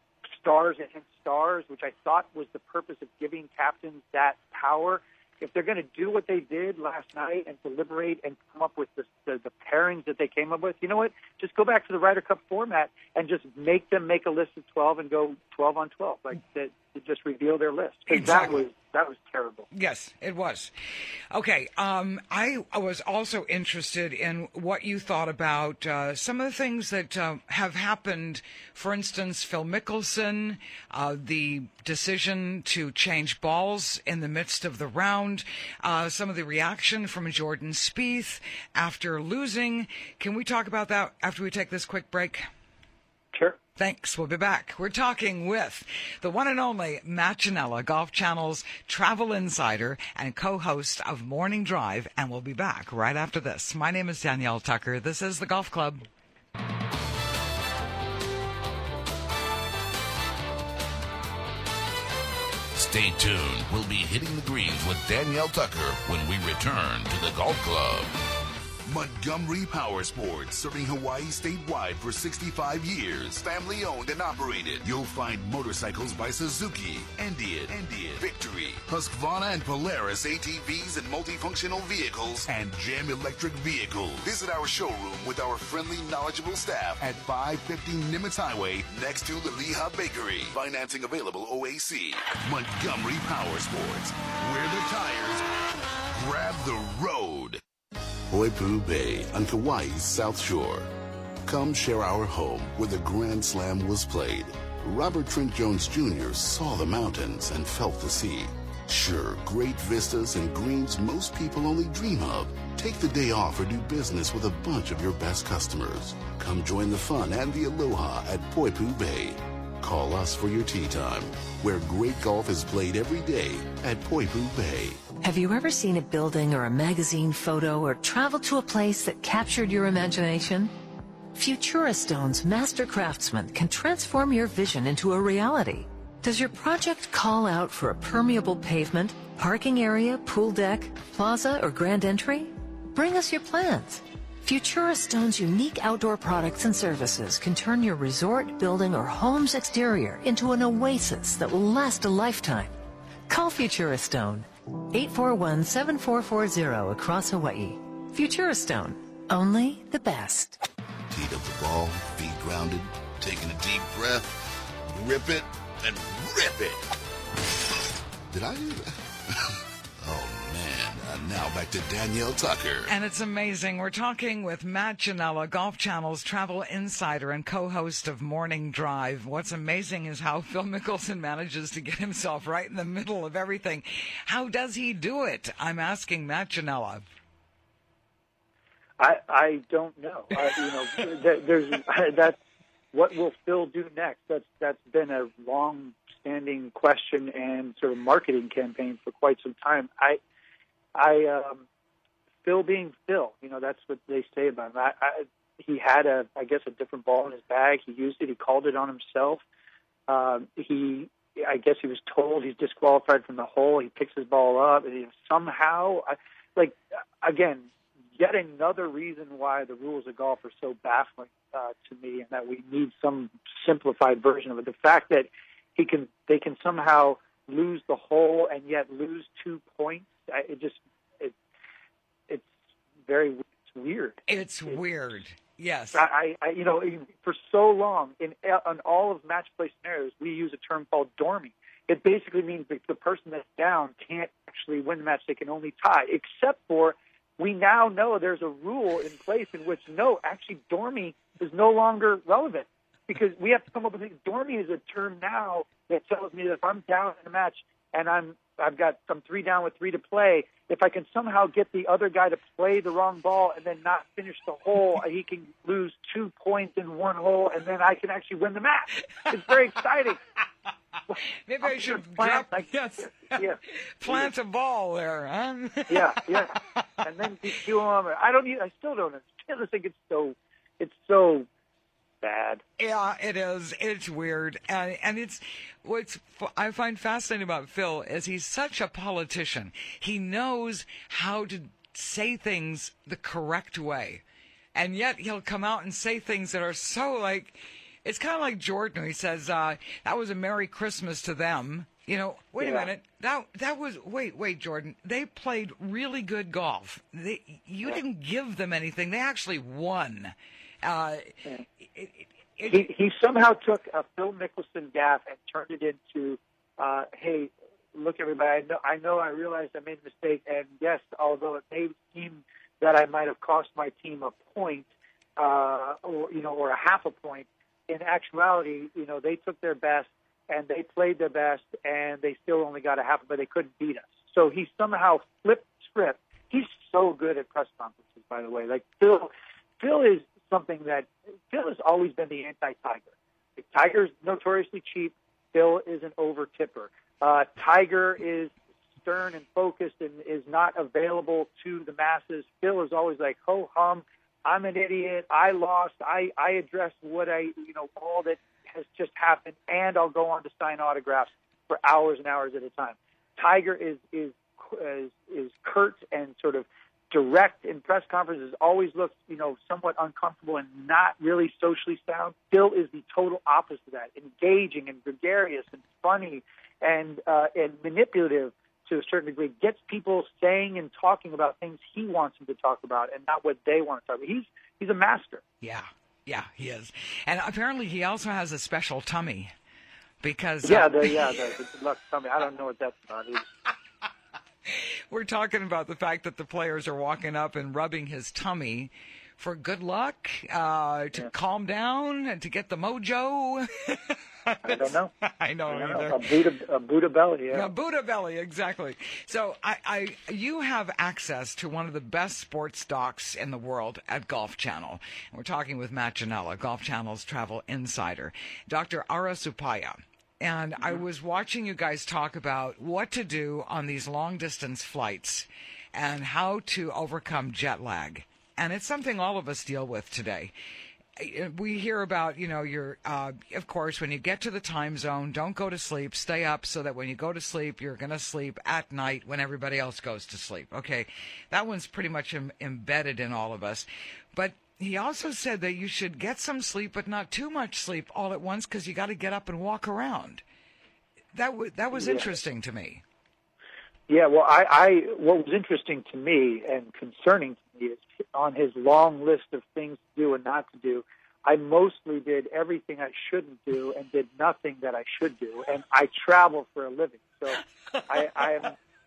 stars against stars, which I thought was the purpose of giving captains that power, if they're going to do what they did last night and deliberate and come up with the, the, the pairings that they came up with, you know what? Just go back to the Ryder Cup format and just make them make a list of twelve and go twelve on twelve, like to, to just reveal their list. Exactly. That was that was terrible. Yes, it was. Okay, um, I was also interested in what you thought about uh, some of the things that uh, have happened. For instance, Phil Mickelson, uh, the decision to change balls in the midst of the round, uh, some of the reaction from Jordan Spieth after losing. Can we talk about that after we take this quick break? Sure. Thanks. We'll be back. We're talking with the one and only Matt Ginella, Golf Channel's travel insider and co-host of Morning Drive, and we'll be back right after this. My name is Danielle Tucker. This is the Golf Club. Stay tuned. We'll be hitting the greens with Danielle Tucker when we return to the Golf Club. Montgomery Power Sports, serving Hawaii statewide for sixty-five years. Family owned and operated. You'll find motorcycles by Suzuki, Indian, Indian, Victory, Husqvarna and Polaris A T Vs and multifunctional vehicles, and Gem electric vehicles. Visit our showroom with our friendly, knowledgeable staff at five fifty Nimitz Highway, next to the Lehigh Bakery. Financing available O A C. Montgomery Power Sports, where the tires grab the road. Poipu Bay on Kauai's South Shore. Come share our home where the Grand Slam was played. Robert Trent Jones Junior saw the mountains and felt the sea. Sure, great vistas and greens most people only dream of. Take the day off or do business with a bunch of your best customers. Come join the fun and the aloha at Poipu Bay. Call us for your tee time, where great golf is played every day at Poipu Bay. Have you ever seen a building or a magazine photo or traveled to a place that captured your imagination? Futura Stone's master craftsmen can transform your vision into a reality. Does your project call out for a permeable pavement, parking area, pool deck, plaza, or grand entry? Bring us your plans. Futura Stone's unique outdoor products and services can turn your resort, building, or home's exterior into an oasis that will last a lifetime. Call Futura Stone, eight four one, seven four four zero across Hawaii. Futura Stone, only the best. Teed up the ball, feet grounded, taking a deep breath, rip it, and rip it. Did I do that? Oh, man. And now back to Danielle Tucker. And it's amazing. We're talking with Matt Ginella, Golf Channel's travel insider and co-host of Morning Drive. What's amazing is how Phil Mickelson manages to get himself right in the middle of everything. How does he do it? I'm asking Matt Ginella. I I don't know. I, you know, there, there's that's what will Phil do next. That's that's been a long-standing question and sort of marketing campaign for quite some time. I I um, Phil being Phil, you know, that's what they say about him. I, I, he had a I guess a different ball in his bag. He used it. He called it on himself. Um, he I guess he was told he's disqualified from the hole. He picks his ball up, and he, somehow, I, like again. Yet another reason why the rules of golf are so baffling uh, to me, and that we need some simplified version of it. The fact that he can, they can somehow lose the hole and yet lose two points. It just, it, it's very, it's weird. It's it, weird. Yes. I, I, you know, for so long in on all of match play scenarios, we use a term called dorming. It basically means that the person that's down can't actually win the match; they can only tie, except for. We now know there's a rule in place in which, no, actually, dormy is no longer relevant because we have to come up with it. Dormy is a term now that tells me that if I'm down in a match and I'm, I've got some three down with three to play, if I can somehow get the other guy to play the wrong ball and then not finish the hole, he can lose two points in one hole, and then I can actually win the match. It's very exciting. Maybe I should plant, drop, yes. yeah, plant a ball there, huh? yeah, yeah, and then D Q him. I don't. I still don't understand. I think it's so. It's so bad. Yeah, it is. It's weird, and and it's what's I find fascinating about Phil is he's such a politician. He knows how to say things the correct way, and yet he'll come out and say things that are so like. It's kind of like Jordan. He says, uh, that was a Merry Christmas to them. You know, wait yeah. a minute. That that was, wait, wait, Jordan. They played really good golf. They, you yeah. didn't give them anything. They actually won. Uh, yeah. it, it, he, he somehow took a Phil Mickelson gaffe and turned it into, uh, hey, look, everybody, I know, I know I realized I made a mistake. And yes, although it may seem that I might have cost my team a point, uh, or, you know, or a half a point, in actuality, you know, they took their best and they played their best and they still only got a half, but they couldn't beat us. So he somehow flipped the script. He's so good at press conferences, by the way. Like Phil, Phil is something that Phil has always been the anti-Tiger. Like, Tiger's notoriously cheap. Phil is an over-tipper. Uh, Tiger is stern and focused and is not available to the masses. Phil is always like, ho-hum. I'm an idiot. I lost. I, I addressed what I, you know, all that has just happened, and I'll go on to sign autographs for hours and hours at a time. Tiger is is is, is curt and sort of direct in press conferences. Always looks, you know, somewhat uncomfortable and not really socially sound. Phil is the total opposite of that, engaging and gregarious and funny and uh, and manipulative. To a certain degree, gets people saying and talking about things he wants them to talk about and not what they want to talk about. He's he's a master. Yeah, yeah, he is. And apparently he also has a special tummy because... Yeah, uh, the, yeah, the, the good luck tummy. I don't know what that's about either. We're talking about the fact that the players are walking up and rubbing his tummy for good luck, uh, to yeah. calm down, and to get the mojo. I don't know. I know I don't either. Know. A Buddha, a Buddha belly, yeah. A Buddha belly, exactly. So I, I, you have access to one of the best sports docs in the world at Golf Channel. And we're talking with Matt Ginella, Golf Channel's travel insider, Doctor Ara Supaya. And mm-hmm. I was watching you guys talk about what to do on these long-distance flights and how to overcome jet lag. And it's something all of us deal with today. We hear about, you know, your, uh, of course, when you get to the time zone, don't go to sleep, stay up so that when you go to sleep, you're going to sleep at night when everybody else goes to sleep. Okay, that one's pretty much Im- embedded in all of us. But he also said that you should get some sleep, but not too much sleep all at once because you got to get up and walk around. That, w- that was yeah. interesting to me. Yeah, well, I, I what was interesting to me and concerning to me is on his long list of things to do and not to do, I mostly did everything I shouldn't do and did nothing that I should do. And I travel for a living, so I, I am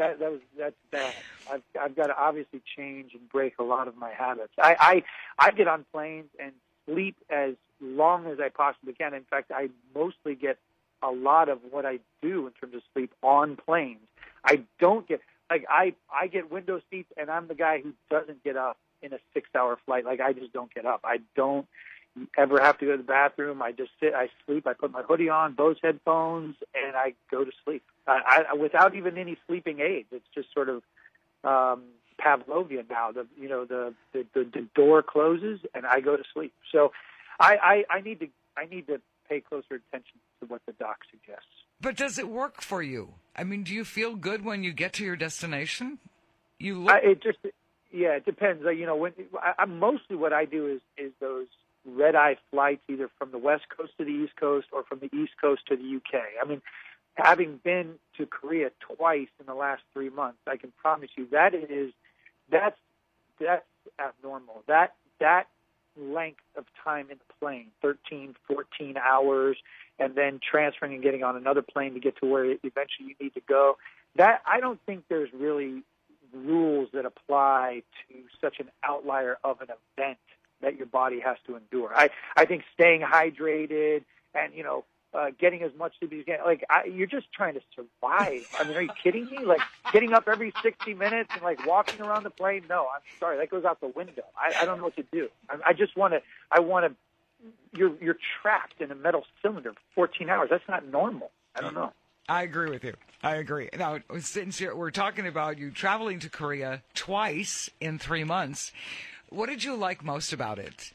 that that was that's bad. I've I've got to obviously change and break a lot of my habits. I I, I get on planes and sleep as long as I possibly can. In fact, I mostly get a lot of what I do in terms of sleep on planes. I don't get like I I get window seats, and I'm the guy who doesn't get up in a six-hour flight. Like I just don't get up. I don't ever have to go to the bathroom. I just sit, I sleep, I put my hoodie on, Bose headphones, and I go to sleep. I, I, without even any sleeping aids. It's just sort of um, Pavlovian now. The you know the, the the the door closes and I go to sleep. So I, I, I need to I need to pay closer attention to what the doc suggests. But does it work for you? I mean, do you feel good when you get to your destination? You look. I, it just yeah, it depends. Like, you know, when I, I, mostly what I do is is those red-eye flights either from the West Coast to the East Coast or from the East Coast to the U K. I mean, having been to Korea twice in the last three months, I can promise you that is that's that's abnormal. That that length of time in the plane, thirteen, fourteen hours, and then transferring and getting on another plane to get to where eventually you need to go. That I don't think there's really rules that apply to such an outlier of an event that your body has to endure. I, I think staying hydrated and, you know, uh, getting as much sleep as you can, like, I, you're just trying to survive. I mean, are you kidding me? Like, getting up every sixty minutes and, like, walking around the plane? No, I'm sorry. That goes out the window. I, I don't know what to do. I, I just want to, I want to, you're, you're trapped in a metal cylinder for fourteen hours. That's not normal. I don't know. I agree with you. I agree. Now, since you're, we're talking about you traveling to Korea twice in three months, what did you like most about it?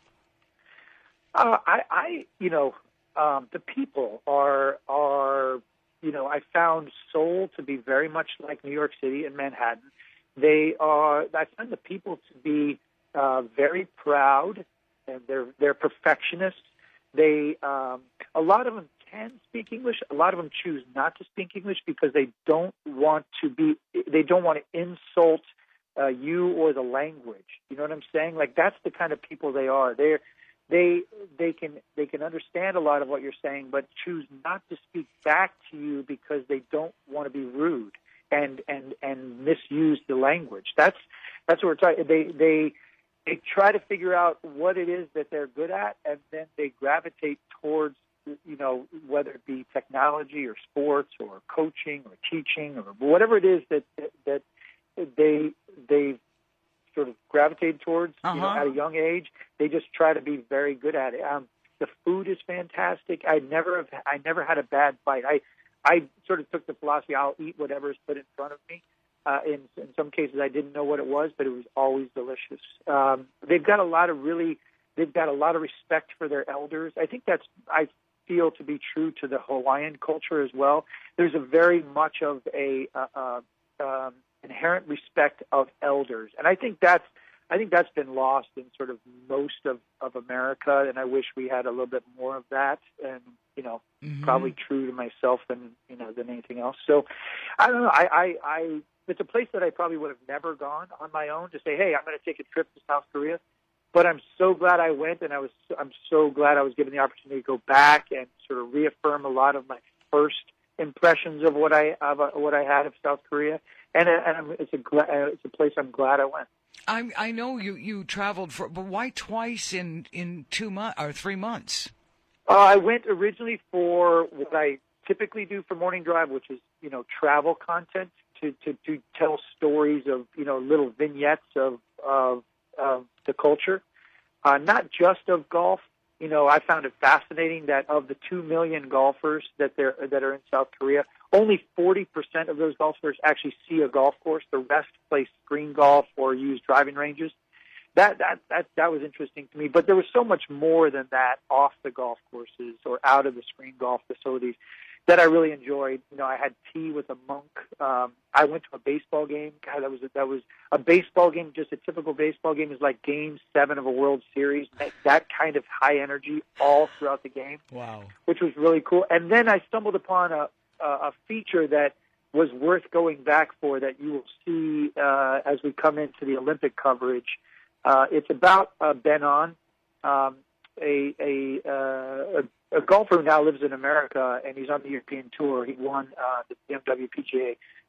Uh, I, I, you know, um, the people are, are, you know, I found Seoul to be very much like New York City and Manhattan. They are, I find the people to be uh, very proud, and they're they're perfectionists. They, um, a lot of them can speak English. A lot of them choose not to speak English because they don't want to be, they don't want to insult Uh, you or the language. You know what I'm saying? Like, that's the kind of people they are. They're, they they can they can understand a lot of what you're saying, but choose not to speak back to you because they don't want to be rude and and and misuse the language. That's that's what we're talking. They they they try to figure out what it is that they're good at, and then they gravitate towards, you know, whether it be technology or sports or coaching or teaching or whatever it is that that, that they they sort of gravitate towards, uh-huh. you know, at a young age. They just try to be very good at it. Um, the food is fantastic. I never have, I never had a bad bite. I I sort of took the philosophy, I'll eat whatever is put in front of me. Uh, in in some cases, I didn't know what it was, but it was always delicious. Um, they've got a lot of really, they've got a lot of respect for their elders. I think that's I feel to be true to the Hawaiian culture as well. There's a very much of a uh, uh, um, inherent respect of elders, and I think that's I think that's been lost in sort of most of, of America, and I wish we had a little bit more of that, and you know, mm-hmm. probably true to myself than you know than anything else. So I don't know. I, I, I it's a place that I probably would have never gone on my own to say, hey, I'm going to take a trip to South Korea. But I'm so glad I went, and I was I'm so glad I was given the opportunity to go back and sort of reaffirm a lot of my first impressions of what I of uh, what I had of South Korea. And, and I'm, it's a gla- it's a place I'm glad I went. I I know you, you traveled for, but why twice in, in two months or three months? Uh, I went originally for what I typically do for Morning Drive, which is you know travel content to, to, to tell stories of you know little vignettes of of, of the culture, uh, not just of golf. You know, I found it fascinating that of the two million golfers that there that are in South Korea, only forty percent of those golfers actually see a golf course. The rest play screen golf or use driving ranges. That that that that was interesting to me. But there was so much more than that off the golf courses or out of the screen golf facilities that I really enjoyed. You know, I had tea with a monk. Um, I went to a baseball game. God, that was a, that was a baseball game. Just a typical baseball game is like Game Seven of a World Series. That, that kind of high energy all throughout the game. Wow, which was really cool. And then I stumbled upon a a, a feature that was worth going back for. That you will see uh, as we come into the Olympic coverage. Uh, it's about uh, Ben On, um, a a, uh, a a golfer who now lives in America, and he's on the European Tour. He won uh, the B M W P G A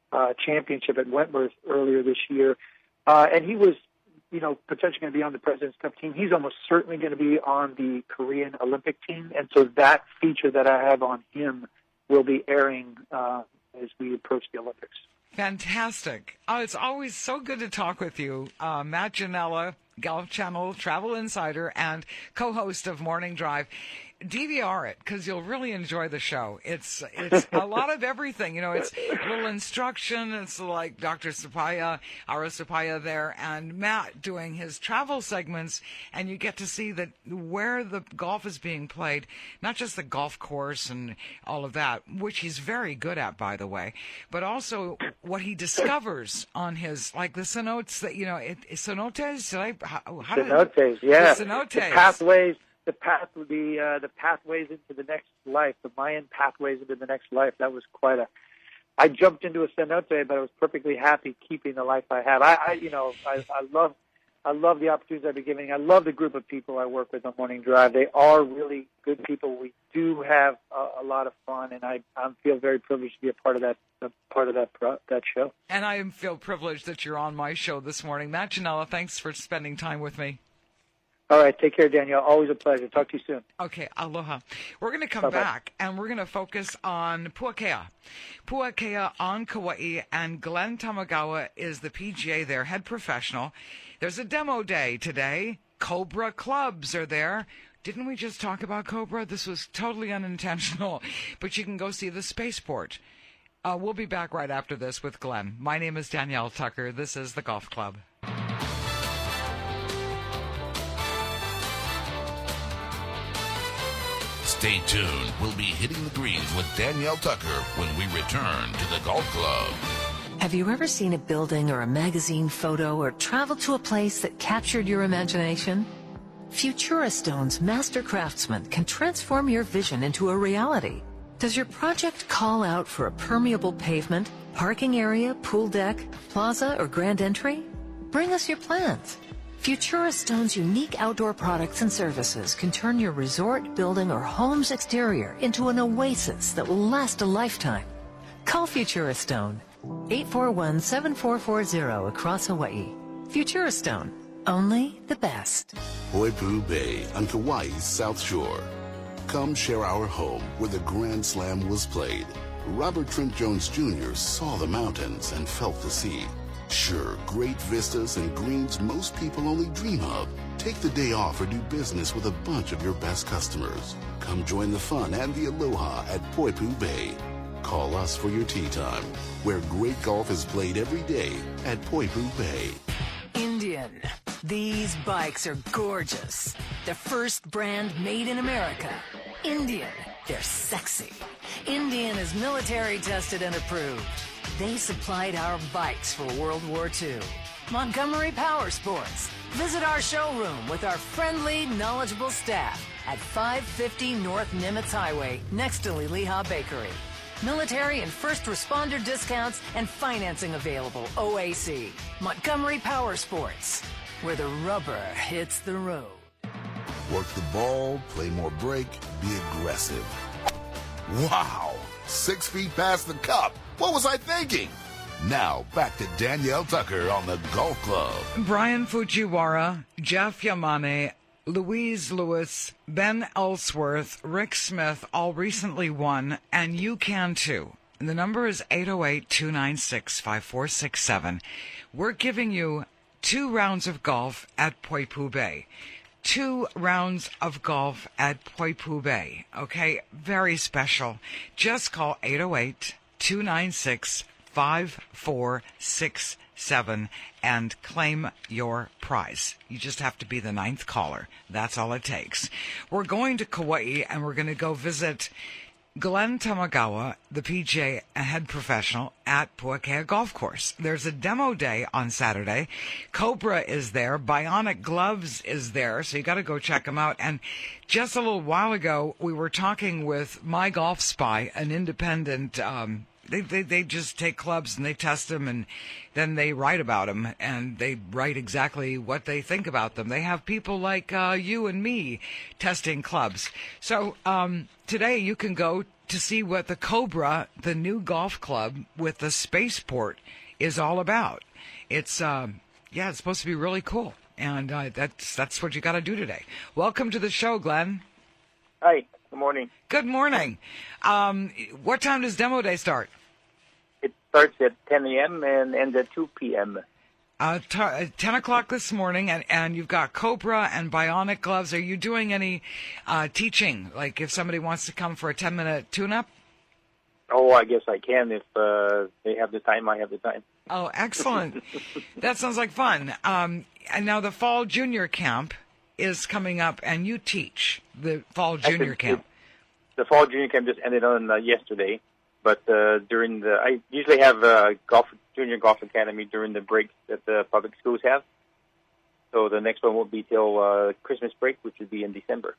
uh, championship at Wentworth earlier this year. Uh, and he was, you know, potentially going to be on the President's Cup team. He's almost certainly going to be on the Korean Olympic team. And so that feature that I have on him will be airing uh, as we approach the Olympics. Fantastic. Oh, it's always so good to talk with you. Uh, Matt Ginella, Golf Channel Travel Insider and co-host of Morning Drive. D V R it, because you'll really enjoy the show. It's it's a lot of everything. You know, it's a little instruction. It's like Doctor Supaya, Ara Supaya there, and Matt doing his travel segments, and you get to see that where the golf is being played, not just the golf course and all of that, which he's very good at, by the way, but also what he discovers on his, like the cenotes that, you know, it, cenotes? Did I, how, how cenotes, did, yeah. The cenotes. The pathways. The path, the uh, the pathways into the next life, the Mayan pathways into the next life. That was quite a. I jumped into a cenote, but I was perfectly happy keeping the life I have. I, I you know, I, I love, I love the opportunities I've been given. I love the group of people I work with on Morning Drive. They are really good people. We do have a, a lot of fun, and I, I feel very privileged to be a part of that, a part of that that show. And I feel privileged that you're on my show this morning, Matt Ginella. Thanks for spending time with me. All right. Take care, Danielle. Always a pleasure. Talk to you soon. Okay. Aloha. We're going to come Bye-bye. back, and we're going to focus on Puakea. Puakea on Kauai, and Glenn Tamagawa is the P G A there, head professional. There's a demo day today. Cobra clubs are there. Didn't we just talk about Cobra? This was totally unintentional, but you can go see the spaceport. Uh, we'll be back right after this with Glenn. My name is Danielle Tucker. This is the Golf Club. Stay tuned. We'll be hitting the greens with Danielle Tucker when we return to the Golf Club. Have you ever seen a building or a magazine photo or traveled to a place that captured your imagination? Futura Stone's master craftsman can transform your vision into a reality. Does your project call out for a permeable pavement, parking area, pool deck, plaza, or grand entry? Bring us your plans. Futura Stone's unique outdoor products and services can turn your resort, building, or home's exterior into an oasis that will last a lifetime. Call Futura Stone, eight four one, seven four four zero across Hawaii. Futura Stone, only the best. Poipu Bay on Kauai's South Shore. Come share our home where the Grand Slam was played. Robert Trent Jones Junior saw the mountains and felt the sea. Sure, great vistas and greens most people only dream of. Take the day off or do business with a bunch of your best customers. Come join the fun and the aloha at Poipu Bay. Call us for your tee time, where great golf is played every day at Poipu Bay. Indian. These bikes are gorgeous. The first brand made in America. Indian. They're sexy. Indian is military tested and approved. They supplied our bikes for World War Two. Montgomery Power Sports. Visit our showroom with our friendly, knowledgeable staff at five fifty North Nimitz Highway, next to Liliha Bakery. Military and first responder discounts and financing available. O A C. Montgomery Power Sports, where the rubber hits the road. Work the ball, play more break, be aggressive. Wow! Six feet past the cup. What was I thinking? Now, back to Danielle Tucker on the Golf Club. Brian Fujiwara, Jeff Yamane, Louise Lewis, Ben Ellsworth, Rick Smith all recently won, and you can too. The number is eight oh eight, two nine six, five four six seven. We're giving you two rounds of golf at Poipu Bay. Two rounds of golf at Poipu Bay. Okay, very special. Just call eight oh eight, two nine six, five four six seven and claim your prize. You just have to be the ninth caller. That's all it takes. We're going to Kauai, and we're going to go visit Glenn Tamagawa, the P G A head professional at Puakea Golf Course. There's a demo day on Saturday. Cobra is there. Bionic Gloves is there, so you got to go check them out. And just a little while ago, we were talking with My Golf Spy, an independent um They, they they just take clubs and they test them, and then they write about them, and they write exactly what they think about them. They have people like uh, you and me testing clubs. So um, today you can go to see what the Cobra, the new golf club with the spaceport, is all about. It's, um, yeah, it's supposed to be really cool. And uh, that's that's what you got to do today. Welcome to the show, Glenn. Hi. Good morning. Good morning. Um, what time does demo day start? It starts at ten a.m. and ends at two p.m. Uh, t- uh, ten o'clock this morning, and, and you've got Cobra and Bionic gloves. Are you doing any uh, teaching? Like if somebody wants to come for a ten-minute tune-up? Oh, I guess I can. If uh, they have the time, I have the time. Oh, excellent. That sounds like fun. Um, and now the Fall Junior Camp is coming up, and you teach the Fall Junior Actually, Camp. It, the Fall Junior Camp just ended on uh, yesterday, but uh, during the I usually have uh, golf Junior Golf Academy during the breaks that the public schools have. So the next one won't be till uh, Christmas break, which would be in December.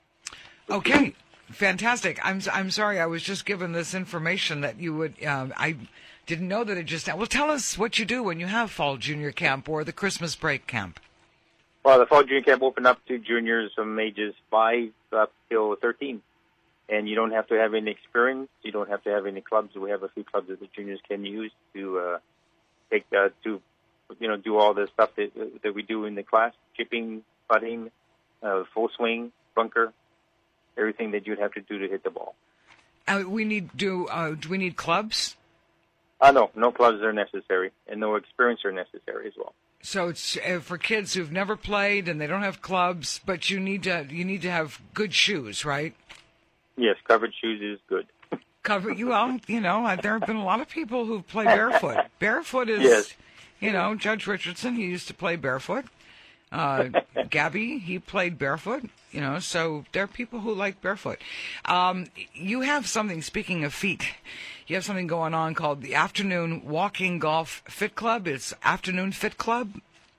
Okay. Fantastic. I'm I'm sorry. I was just given this information that you would. Um, I didn't know that it just. Well, tell us what you do when you have Fall Junior Camp or the Christmas Break Camp. Well, the Fall Junior Camp opened up to juniors from ages five up till thirteen, and you don't have to have any experience. You don't have to have any clubs. We have a few clubs that the juniors can use to uh, take uh, to you know do all the stuff that that we do in the class: chipping, putting, uh, full swing, bunker. Everything that you'd have to do to hit the ball. Uh, we need do uh, do we need clubs? Uh, no, no clubs are necessary, and no experience are necessary as well. So it's uh, for kids who've never played and they don't have clubs, but you need to you need to have good shoes, right? Yes, covered shoes is good. Cover you well, you know, uh, there have been a lot of people who play barefoot. Barefoot is, yes. you know, Judge Richardson, he used to play barefoot. Uh, Gabby, he played barefoot, you know, so there are people who like barefoot. Um, you have something, speaking of feet, you have something going on called the Afternoon Walking Golf Fit Club. It's Afternoon Fit Club?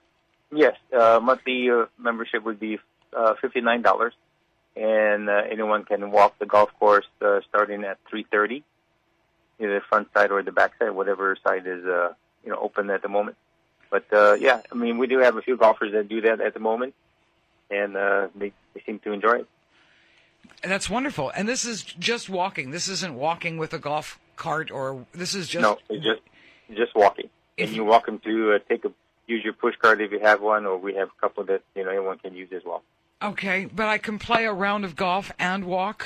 Yes, uh, monthly uh, membership would be uh, fifty-nine dollars, and uh, anyone can walk the golf course uh, starting at three thirty, either the front side or the back side, whatever side is uh, you know open at the moment. But, uh, yeah, I mean, we do have a few golfers that do that at the moment, and uh, they, they seem to enjoy it. That's wonderful. And this is just walking. This isn't walking with a golf cart, or this is just... No, it's just just walking. And you walk them to uh, take a use your push cart if you have one, or we have a couple that, you know, anyone can use as well. Okay, but I can play a round of golf and walk?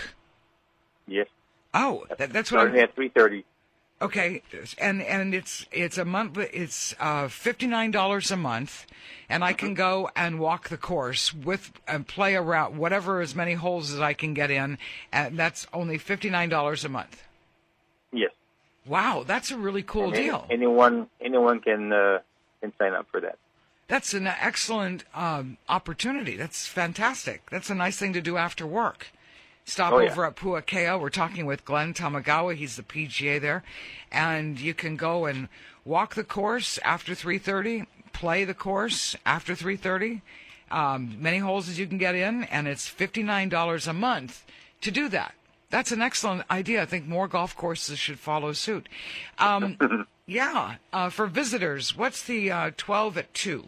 Yes. Oh, that, that's what Starting I'm... at three thirty. Okay, and and it's it's a month. It's uh, fifty-nine dollars a month, and I can go and walk the course with and play around whatever as many holes as I can get in, and that's only fifty-nine dollars a month. Yes. Wow, that's a really cool And any- deal. Anyone anyone can uh, can sign up for that. That's an excellent um, opportunity. That's fantastic. That's a nice thing to do after work. Stop Oh, yeah. over at Puakea. We're talking with Glenn Tamagawa. He's the P G A there. And you can go and walk the course after three thirty, play the course after three thirty, um, many holes as you can get in, and it's fifty-nine dollars a month to do that. That's an excellent idea. I think more golf courses should follow suit. Um, yeah, uh, for visitors, what's the uh, twelve at two?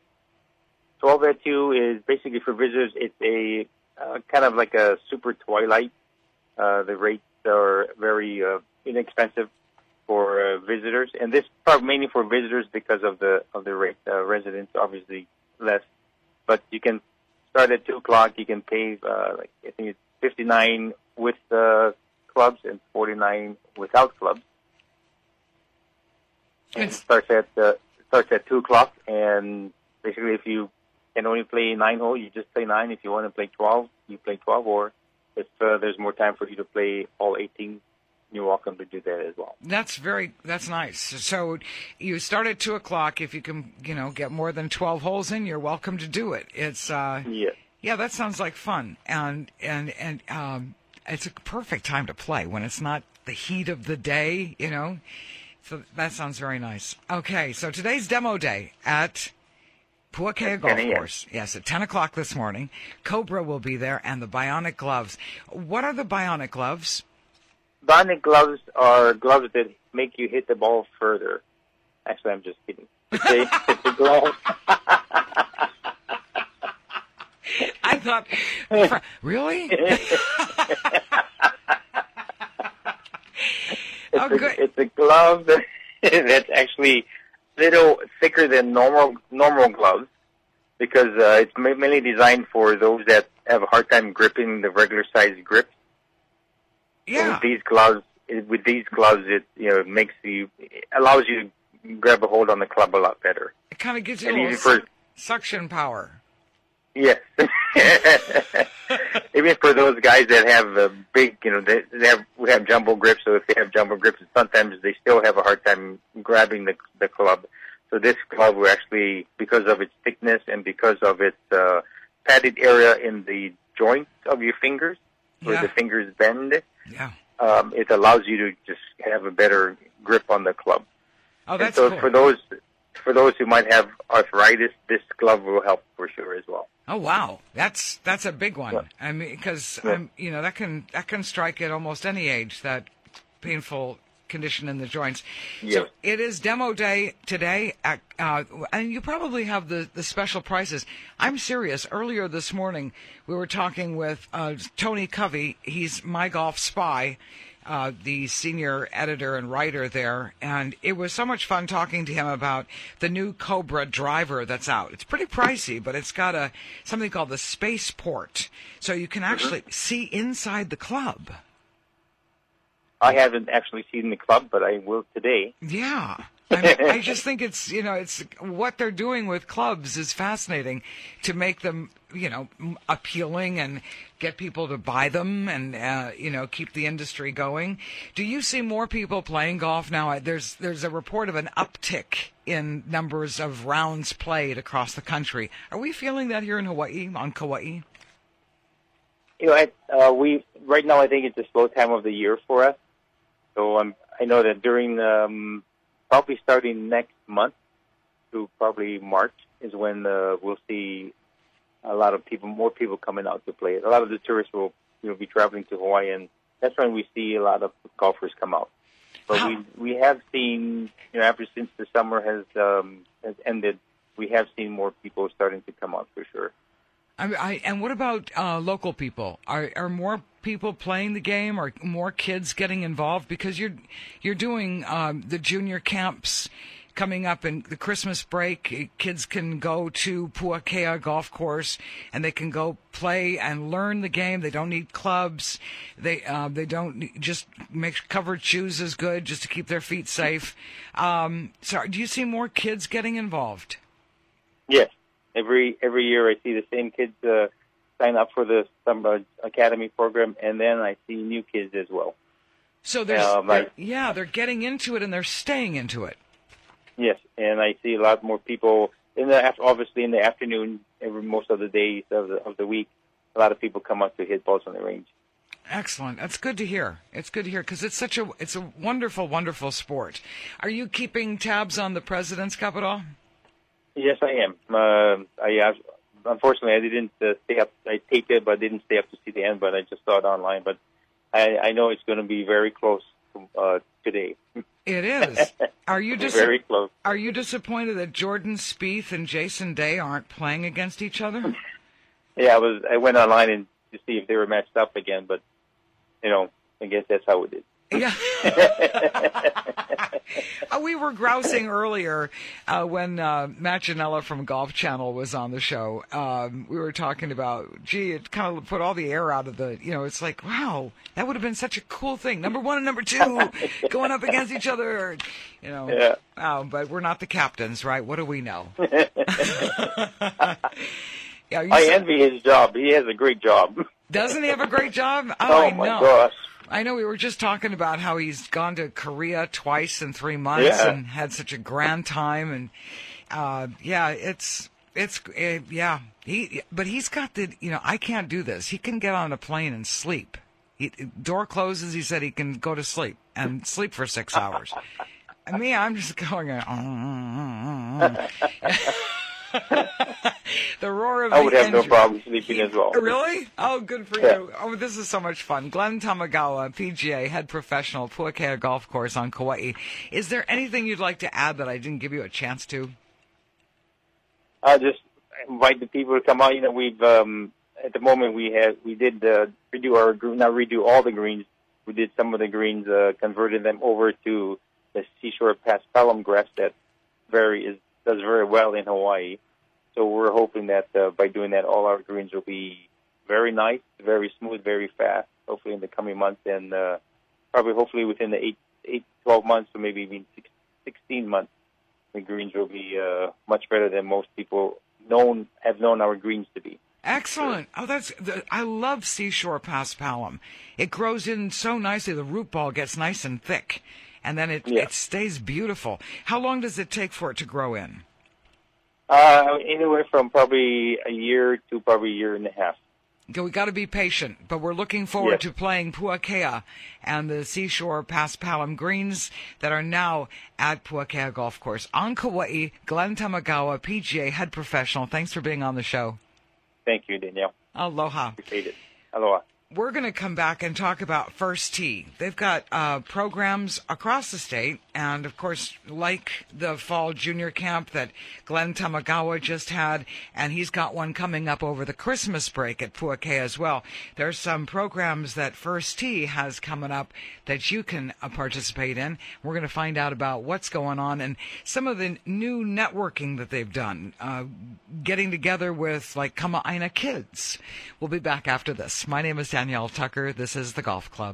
twelve at two is basically for visitors. It's a uh, kind of like a super twilight. Uh, the rates are very uh, inexpensive for uh, visitors, and this part mainly for visitors because of the of the rate. Uh, residents obviously less, but you can start at two o'clock. You can pay uh, like I think it's fifty-nine with uh, clubs and forty-nine without clubs. And it starts at uh, starts at two o'clock, and basically if you can only play nine holes, you just play nine. If you want to play twelve, you play twelve. Or if uh, there's more time for you to play all eighteen, you're welcome to do that as well. That's very, that's nice. So you start at two o'clock. If you can, you know, get more than twelve holes in, you're welcome to do it. It's, uh, yeah, yeah, that sounds like fun. And, and, and, um, it's a perfect time to play when it's not the heat of the day, you know. So that sounds very nice. Okay. So today's demo day at Puakea Golf Course. Yes, at ten o'clock this morning. Cobra will be there, and the Bionic gloves. What are the Bionic gloves? Bionic gloves are gloves that make you hit the ball further. Actually, I'm just kidding. They, it's a glove. I thought, really? a glove that, that's actually a little thicker than normal normal gloves because uh, it's mainly designed for those that have a hard time gripping the regular size grip. Yeah. So with these gloves, with these gloves, it you know it makes you, it allows you to grab a hold on the club a lot better. It kind of gives you And a even little for- su- suction power. Yes. Even for those guys that have a big, you know, they, they have we have jumbo grips. So if they have jumbo grips, sometimes they still have a hard time grabbing the the club. So this glove will actually, because of its thickness and because of its uh, padded area in the joints of your fingers, where Yeah. the fingers bend, Yeah. um, it allows you to just have a better grip on the club. Oh, And that's so cool. for those for those who might have arthritis, this glove will help for sure as well. Oh wow, that's that's a big one. Yeah. I mean, because Yeah. I'm, you know, that can that can strike at almost any age. That painful condition in the joints. Yes. So it is demo day today, at, uh, and you probably have the the special prices. I'm serious. Earlier this morning, we were talking with uh, Tony Covey. He's My Golf Spy. Uh, the senior editor and writer there, and it was so much fun talking to him about the new Cobra driver that's out. It's pretty pricey, but it's got a something called the Spaceport, so you can actually see inside the club. I haven't actually seen the club, but I will today. Yeah. I, mean, I just think it's, you know, it's what they're doing with clubs is fascinating to make them, you know, m- appealing and get people to buy them and, uh, you know, keep the industry going. Do you see more people playing golf now? There's there's a report of an uptick in numbers of rounds played across the country. Are we feeling that here in Hawaii, on Kauai? You know, I, uh, we right now I think it's a slow time of the year for us. So um, I know that during um, probably starting next month to probably March is when uh, we'll see a lot of people, more people coming out to play it. A lot of the tourists will, you know, be traveling to Hawaii, and that's when we see a lot of golfers come out. But How- we we have seen, you know, ever since the summer has um, has ended, we have seen more people starting to come out for sure. I, I, and what about uh, local people? Are are more people playing the game? Are more kids getting involved? Because you're you're doing um, the junior camps coming up in the Christmas break. Kids can go to Puakea Golf Course and they can go play and learn the game. They don't need clubs. They uh, they don't need, just make covered shoes is good just to keep their feet safe. Um, so do you see more kids getting involved? Yes. Every every year I see the same kids uh, sign up for the Summer Academy program, and then I see new kids as well. So there's, Um, I- they're- yeah, they're getting into it and they're staying into it. Yes, and I see a lot more people in the af- obviously in the afternoon, every most of the days of the of the week. A lot of people come out to hit balls on the range. Excellent. That's good to hear. It's good to hear because it's such a it's a wonderful, wonderful sport. Are you keeping tabs on the President's Cup at all? Yes, I am. Uh, I uh, unfortunately I didn't uh, stay up. I taped it, but I didn't stay up to see the end. But I just saw it online. But I, I know it's going to be very close uh, today. It is. Are you dis- very close? Are you disappointed that Jordan Spieth and Jason Day aren't playing against each other? Yeah, I was. I went online and to see if they were matched up again, but you know, I guess that's how it is. Yeah. Uh, we were grousing earlier uh, when uh, Matt Janella from Golf Channel was on the show. Um, we were talking about, gee, it kind of put all the air out of the, you know, it's like, wow, that would have been such a cool thing. Number one and number two going up against each other, you know. Yeah. Oh, but we're not the captains, right? What do we know? Yeah, you I said- envy his job. He has a great job. Doesn't he have a great job? Oh, Oh, I my know. gosh. I know we were just talking about how he's gone to Korea twice in three months Yeah. and had such a grand time, and uh, yeah, it's it's uh, yeah. He but he's got the you know I can't do this. He can get on a plane and sleep. He, door closes. He said he can go to sleep and sleep for six hours. And me, I'm just going. Uh, the roar of I the would have no engine. problem sleeping as well. Really? Oh, good for Yeah. you. Oh, this is so much fun. Glenn Tamagawa, P G A, head professional, Puakea Golf Course on Kauai. Is there anything you'd like to add that I didn't give you a chance to? I just invite the people to come out. You know, we've um, at the moment we have we did uh, redo our gr- not redo all the greens. We did some of the greens, uh, converted them over to the seashore paspalum grass that very is does very well in Hawaii. So we're hoping that uh, by doing that, all our greens will be very nice, very smooth, very fast. Hopefully in the coming months, and uh, probably hopefully within the eight, eight, twelve months, or maybe even six, sixteen months, the greens will be uh, much better than most people known have known our greens to be. Excellent. Oh, that's the, I love seashore paspalum. It grows in so nicely. The root ball gets nice and thick, and then it Yeah. it stays beautiful. How long does it take for it to grow in? Uh, anywhere from probably a year to probably a year and a half. Okay, we got to be patient, but we're looking forward Yes. to playing Puakea and the seashore paspalum greens that are now at Puakea Golf Course. On Kauai, Glenn Tamagawa, P G A head professional. Thanks for being on the show. Thank you, Danielle. Aloha. Appreciate it. Aloha. We're going to come back and talk about First Tee. They've got uh, programs across the state, and of course, like the fall junior camp that Glenn Tamagawa just had, and he's got one coming up over the Christmas break at Puakea as well. There's some programs that First Tee has coming up that you can uh, participate in. We're going to find out about what's going on and some of the new networking that they've done, uh, getting together with like Kama'aina kids. We'll be back after this. My name is Danielle Tucker. This is the Golf Club.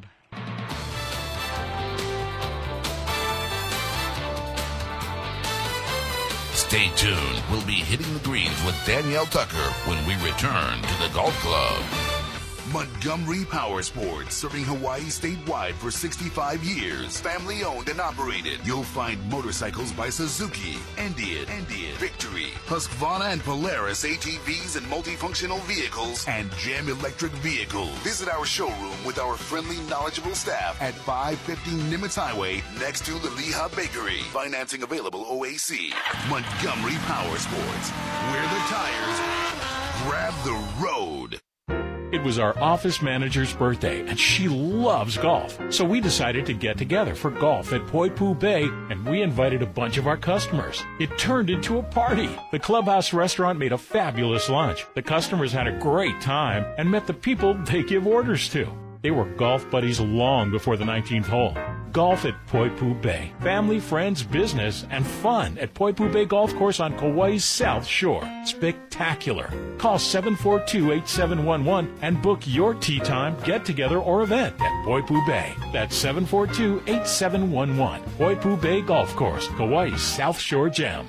Stay tuned. We'll be hitting the greens with Danielle Tucker when we return to the Golf Club. Montgomery Power Sports, serving Hawaii statewide for sixty-five years. Family owned and operated. You'll find motorcycles by Suzuki, Indian, Indian, Victory, Husqvarna and Polaris A T Vs and multifunctional vehicles, and Gem electric vehicles. Visit our showroom with our friendly, knowledgeable staff at five fifty Nimitz Highway, next to the Leha Bakery. Financing available O A C. Montgomery Power Sports, where the tires grab the road. It was our office manager's birthday, and she loves golf. So we decided to get together for golf at Poipu Bay, and we invited a bunch of our customers. It turned into a party. The Clubhouse restaurant made a fabulous lunch. The customers had a great time and met the people they give orders to. They were golf buddies long before the nineteenth hole. Golf at Poipu Bay. Family, friends, business, and fun at Poipu Bay Golf Course on Kauai's South Shore. Spectacular. Call seven four two, eight seven one one and book your tee time, get-together, or event at Poipu Bay. That's seven four two, eight seven one one. Poipu Bay Golf Course, Kauai's South Shore Gem.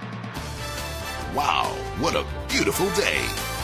Wow, what a beautiful day.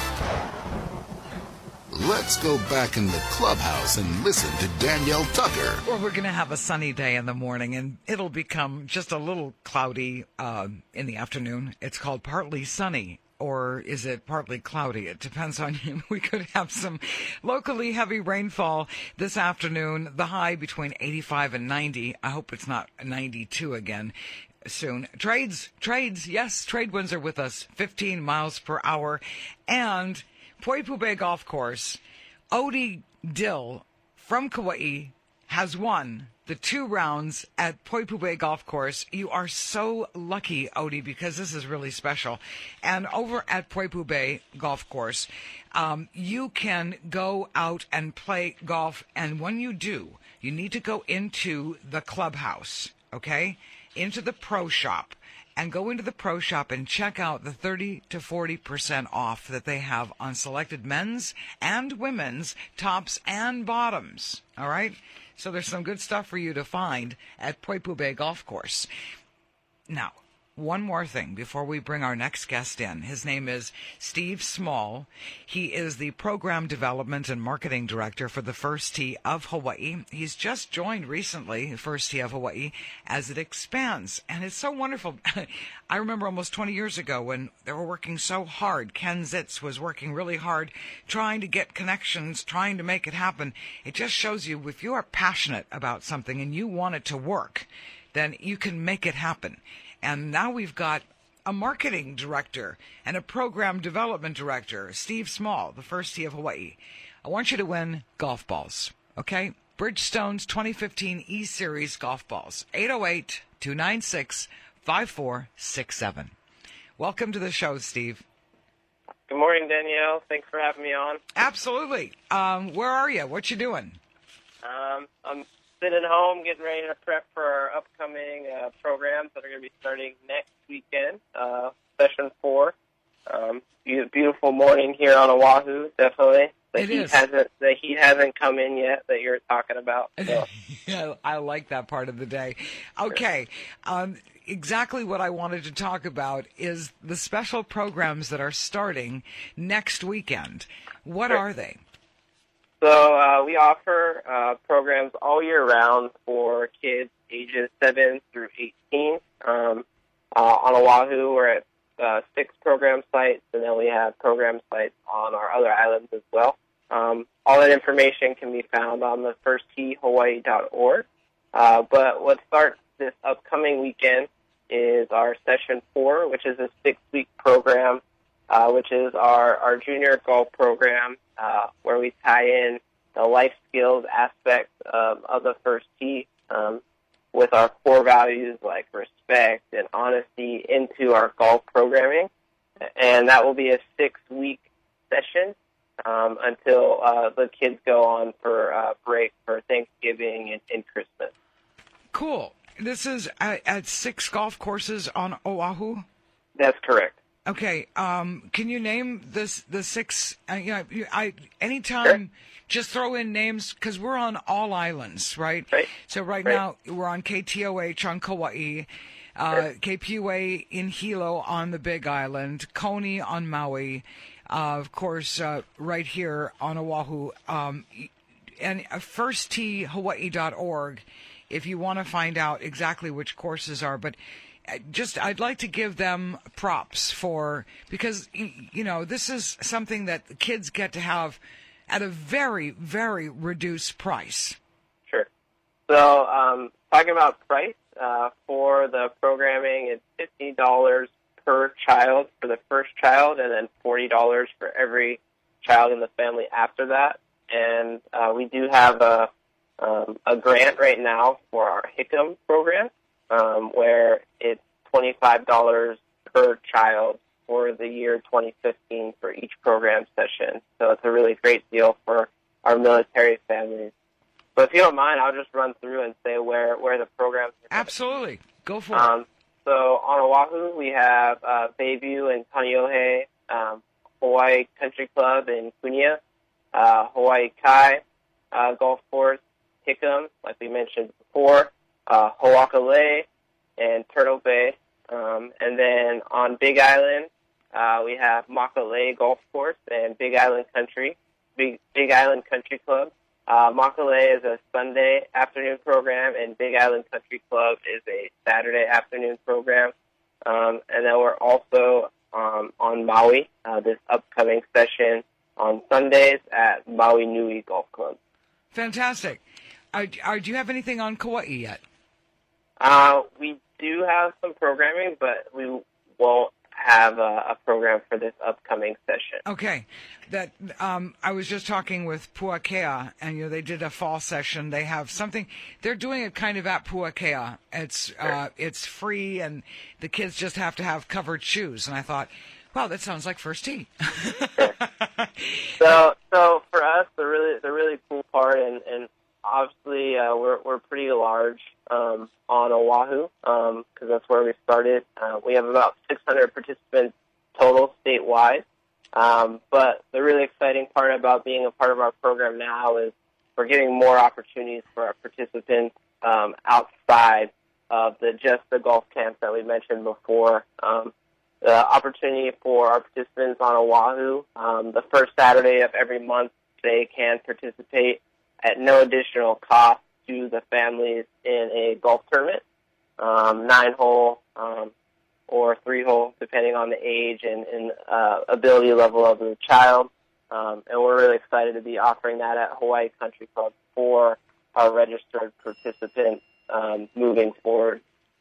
Let's go back in the clubhouse and listen to Danielle Tucker. Well, we're going to have a sunny day in the morning, and it'll become just a little cloudy uh, in the afternoon. It's called partly sunny, or is it partly cloudy? It depends on you. We could have some locally heavy rainfall this afternoon, the high between eighty-five and ninety. I hope it's not ninety-two again soon. Trades, trades, yes, trade winds are with us, fifteen miles per hour, and Poipu Bay Golf Course, Odie Dill from Kauai has won the two rounds at Poipu Bay Golf Course. You are so lucky, Odie, because this is really special. And over at Poipu Bay Golf Course, um, you can go out and play golf. And when you do, you need to go into the clubhouse, okay, into the pro shop. And go into the pro shop and check out the thirty to forty percent off that they have on selected men's and women's tops and bottoms. All right? So there's some good stuff for you to find at Poipu Bay Golf Course. Now, one more thing before we bring our next guest in. His name is Steve Small. He is the Program Development and Marketing Director for the First Tee of Hawaii. He's just joined recently, the First Tee of Hawaii, as it expands. And it's so wonderful. I remember almost twenty years ago when they were working so hard. Ken Zitz was working really hard, trying to get connections, trying to make it happen. It just shows you if you are passionate about something and you want it to work, then you can make it happen. And now we've got a marketing director and a program development director, Steve Small, the First Tee of Hawaii. I want you to win golf balls, okay? Bridgestone's twenty fifteen E-Series golf balls, eight oh eight, two nine six, five four six seven. Welcome to the show, Steve. Good morning, Danielle. Thanks for having me on. Absolutely. Um, where are you? What you doing? Um, I'm sitting home, getting ready to prep for our upcoming uh, programs that are going to be starting next weekend, uh, session four. Um, beautiful morning here on Oahu, definitely. The it heat is. hasn't the heat hasn't come in yet that you're talking about. So. Yeah, I like that part of the day. Okay, um, exactly what I wanted to talk about is the special programs that are starting next weekend. What Sure. are they? So uh, we offer uh, programs all year round for kids ages seven through eighteen. Um, uh, on Oahu, we're at uh, six program sites, and then we have program sites on our other islands as well. Um, all that information can be found on the first tee hawaii dot org. Uh, but what starts this upcoming weekend is our session four, which is a six-week program, uh, which is our, our junior golf program, uh, where we tie in the life skills aspect of, of the first tee um, with our core values like respect and honesty into our golf programming. And that will be a six-week session um, until uh, the kids go on for uh, break for Thanksgiving and, and Christmas. Cool. This is at, at six golf courses on Oahu? That's correct. Okay. Um, can you name this the six? Uh, you know, I anytime Sure. just throw in names because we're on all islands, right? Right. So right, Right. now we're on K T O H on Kauai, uh, Sure. K P U A in Hilo on the Big Island, Coney on Maui, uh, of course uh, right here on Oahu, um, and uh, first tee hawaii dot org if you want to find out exactly which courses are, but. Just, I'd like to give them props for, because, you know, this is something that the kids get to have at a very, very reduced price. Sure. So, um, talking about price, uh, for the programming, it's fifty dollars per child for the first child, and then forty dollars for every child in the family after that. And uh, we do have a, um, a grant right now for our HICM program. Um, where it's twenty-five dollars per child for the year twenty fifteen for each program session. So it's a really great deal for our military families. But if you don't mind, I'll just run through and say where, where the programs are. Absolutely. Go for um, it. So on Oahu, we have uh, Bayview and Kaneohe, um, Hawaii Country Club in Kunia, uh, Hawaii Kai uh, Golf Course, HICM, like we mentioned before, Uh, Ho'akalei and Turtle Bay. Um, and then on Big Island, uh, we have Makalei Golf Course and Big Island Country, Big, Big Island Country Club. Uh, Makalei is a Sunday afternoon program, and Big Island Country Club is a Saturday afternoon program. Um, and then we're also um, on Maui, uh, this upcoming session on Sundays at Maui Nui Golf Club. Fantastic. Uh, uh, do you have anything on Kauai yet? Uh, we do have some programming, but we won't have a, a program for this upcoming session. Okay. That um, I was just talking with Puakea, and you know they did a fall session. They have something. They're doing it kind of at Puakea. It's uh, it's free, and the kids just have to have covered shoes. And I thought, wow, that sounds like first tee. so, so for us, the really the really cool part, and, and obviously uh, we're we're pretty large um, on Oahu because um, that's where we started. Uh, we have about six hundred participants total statewide. Um, but the really exciting part about being a part of our program now is we're getting more opportunities for our participants um, outside of the just the golf camps that we mentioned before. Um, the opportunity for our participants on Oahu, um, the first Saturday of every month, they can participate at no additional cost to the families in a golf tournament, um, nine-hole um, or three-hole, depending on the age and, and uh, ability level of the child. Um, and we're really excited to be offering that at Hawaii Country Club for our registered participants um, moving forward.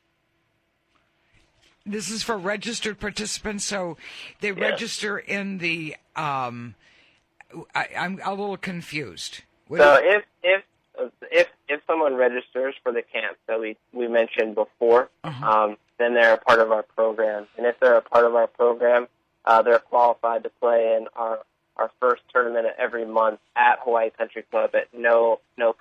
This is for registered participants, so they Yeah. register in the. Um, I, I'm a little confused. What So do you- if if if if someone registers for the camp that we we mentioned before, Uh-huh. um, then they're a part of our program. And if they're a part of our program, uh, they're qualified to play in our our first tournament every month at Hawaii Country Club at no no cost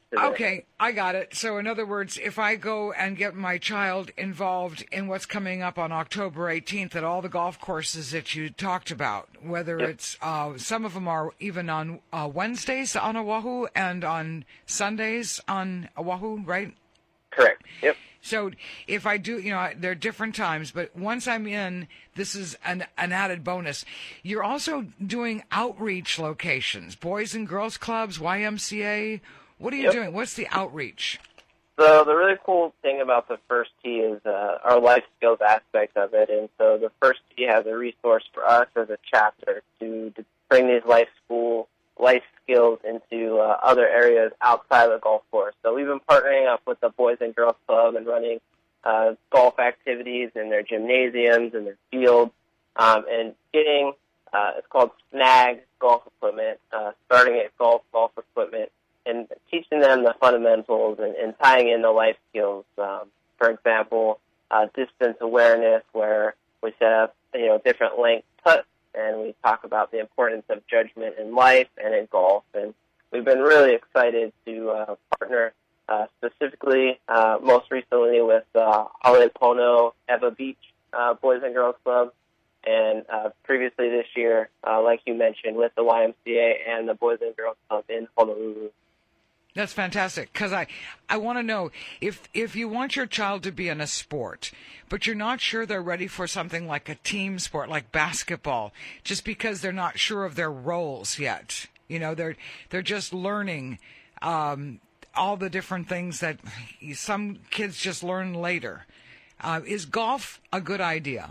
Okay, I got it. So in other words, if I go and get my child involved in what's coming up on October eighteenth at all the golf courses that you talked about, whether Yep. it's uh, some of them are even on uh, Wednesdays on Oahu and on Sundays on Oahu, right? Correct. Yep. So if I do, you know, there are different times, but once I'm in, this is an, an added bonus. You're also doing outreach locations, Boys and Girls Clubs, Y M C A. What are you Yep. doing? What's the outreach? So the really cool thing about the First Tee is uh, our life skills aspect of it. And so the First Tee has a resource for us as a chapter to, to bring these life school life skills into uh, other areas outside of the golf course. So we've been partnering up with the Boys and Girls Club and running uh, golf activities in their gymnasiums and their fields, um, and getting, uh, it's called Snag Golf Equipment, uh, starting at golf golf equipment, and teaching them the fundamentals and, and tying in the life skills. Um, for example, uh, distance awareness, where we set up, you know, different length putts, and we talk about the importance of judgment in life and in golf. And we've been really excited to uh, partner uh, specifically, uh, most recently with uh, Halepono Eva Beach uh, Boys and Girls Club, and uh, previously this year, uh, like you mentioned, with the Y M C A and the Boys and Girls Club in Honolulu. That's fantastic, because I, I want to know if if you want your child to be in a sport, but you're not sure they're ready for something like a team sport, like basketball, just because they're not sure of their roles yet. You know, they're they're just learning um, all the different things that some kids just learn later. Uh, is golf a good idea?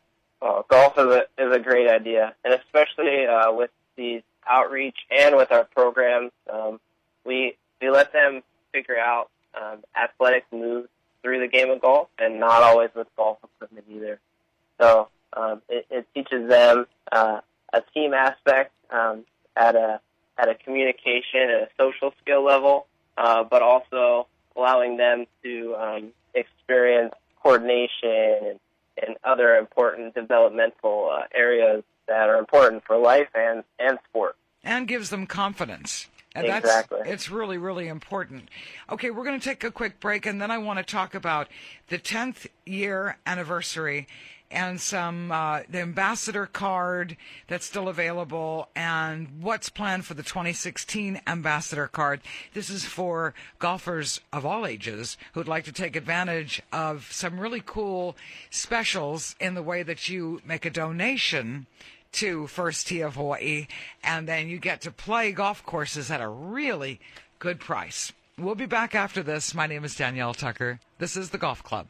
Oh, golf is a is a great idea, and especially uh, with these outreach and with our programs, um, we. We let them figure out um, athletic moves through the game of golf, and not always with golf equipment either. So um, it, it teaches them uh, a team aspect um, at a at a communication and a social skill level, uh, but also allowing them to um, experience coordination and, and other important developmental uh, areas that are important for life and, and sport. And gives them confidence. And exactly. That's, it's really, really important. Okay, we're going to take a quick break, and then I want to talk about the tenth year anniversary and some uh, the ambassador card that's still available and what's planned for the twenty sixteen ambassador card. This is for golfers of all ages who'd like to take advantage of some really cool specials in the way that you make a donation to First Tee of Hawaii, and then you get to play golf courses at a really good price. We'll be back after this. My name is Danielle Tucker. This is the Golf Club.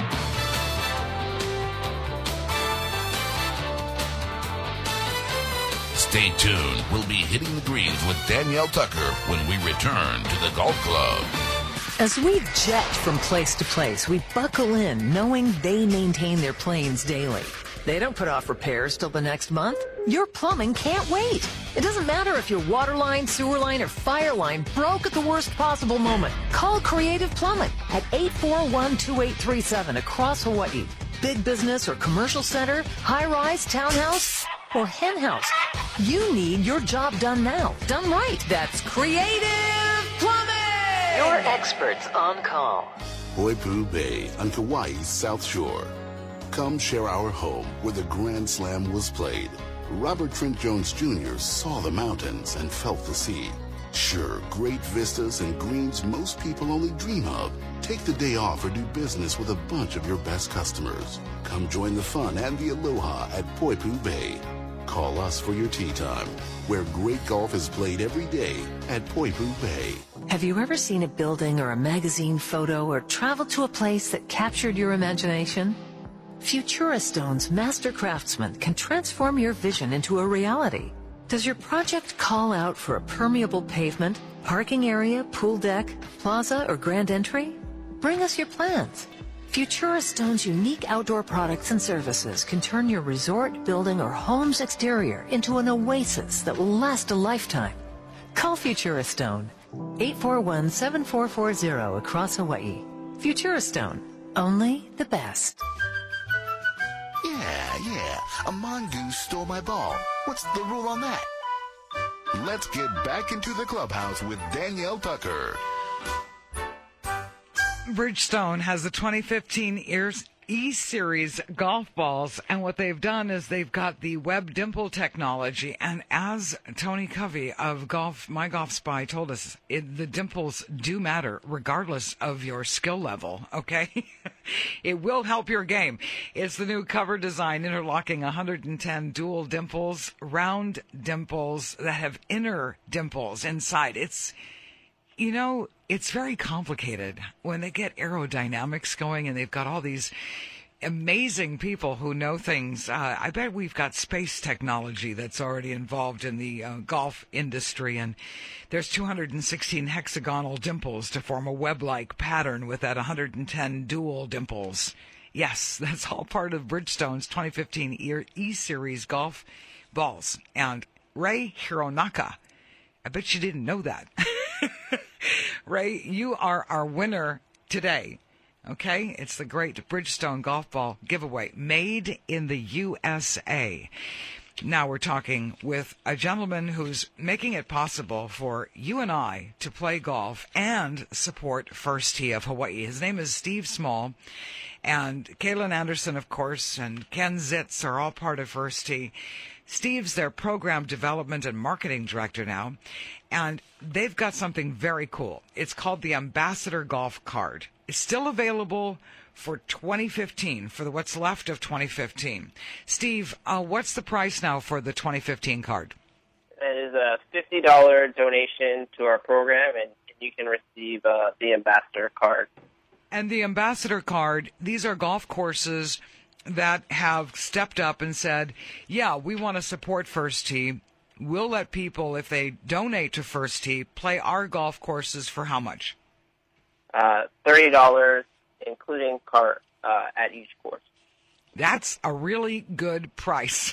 Stay tuned. We'll be hitting the greens with Danielle Tucker when we return to the Golf Club. As we jet from place to place, we buckle in knowing they maintain their planes daily. They don't put off repairs till the next month. Your plumbing can't wait. It doesn't matter if your water line, sewer line, or fire line broke at the worst possible moment. Call Creative Plumbing at eight four one, two eight three seven across Hawaii. Big business or commercial center, high-rise, townhouse, or hen house. You need your job done now. Done right. That's Creative Plumbing. Your experts on call. Poipu Bay on Kauai's South Shore. Come share our home where the Grand Slam was played. Robert Trent Jones Junior saw the mountains and felt the sea. Sure, great vistas and greens most people only dream of. Take the day off or do business with a bunch of your best customers. Come join the fun and the aloha at Poipu Bay. Call us for your tee time, where great golf is played every day at Poipu Bay. Have you ever seen a building or a magazine photo or traveled to a place that captured your imagination? Futura Stone's master craftsmen can transform your vision into a reality. Does your project call out for a permeable pavement, parking area, pool deck, plaza, or grand entry? Bring us your plans. Futura Stone's unique outdoor products and services can turn your resort, building, or home's exterior into an oasis that will last a lifetime. Call Futura Stone, eight four one, seven four four zero across Hawaii. Futura Stone, only the best. Yeah, yeah, a mongoose stole my ball. What's the rule on that? Let's get back into the clubhouse with Danielle Tucker. Bridgestone has the twenty fifteen ears. E-Series golf balls, and what they've done is they've got the web dimple technology, and as Tony Covey of Golf My Golf Spy told us, it, the dimples do matter regardless of your skill level, okay? It will help your game. It's the new cover design interlocking one hundred ten dual dimples, round dimples that have inner dimples inside. It's You know, it's very complicated when they get aerodynamics going and they've got all these amazing people who know things. Uh, I bet we've got space technology that's already involved in the uh, golf industry, and there's two hundred sixteen hexagonal dimples to form a web-like pattern with that one hundred ten dual dimples. Yes, that's all part of Bridgestone's twenty fifteen E-Series golf balls. And Ray Hironaka, I bet you didn't know that. Ray, you are our winner today, okay? It's the great Bridgestone golf ball giveaway, made in the U S A. Now we're talking with a gentleman who's making it possible for you and I to play golf and support First Tee of Hawaii. His name is Steve Small, and Kaylin Anderson, of course, and Ken Zitz are all part of First Tee. Steve's their program development and marketing director now, and they've got something very cool. It's called the Ambassador Golf Card. It's still available for twenty fifteen, for the, what's left of twenty fifteen. Steve, uh, what's the price now for the twenty fifteen card? It is a fifty dollars donation to our program, and you can receive uh, the Ambassador Card. And the Ambassador Card, these are golf courses that have stepped up and said, yeah, we want to support First Tee. We'll let people, if they donate to First Tee, play our golf courses for how much? Uh, thirty dollars, including cart uh, at each course. That's a really good price.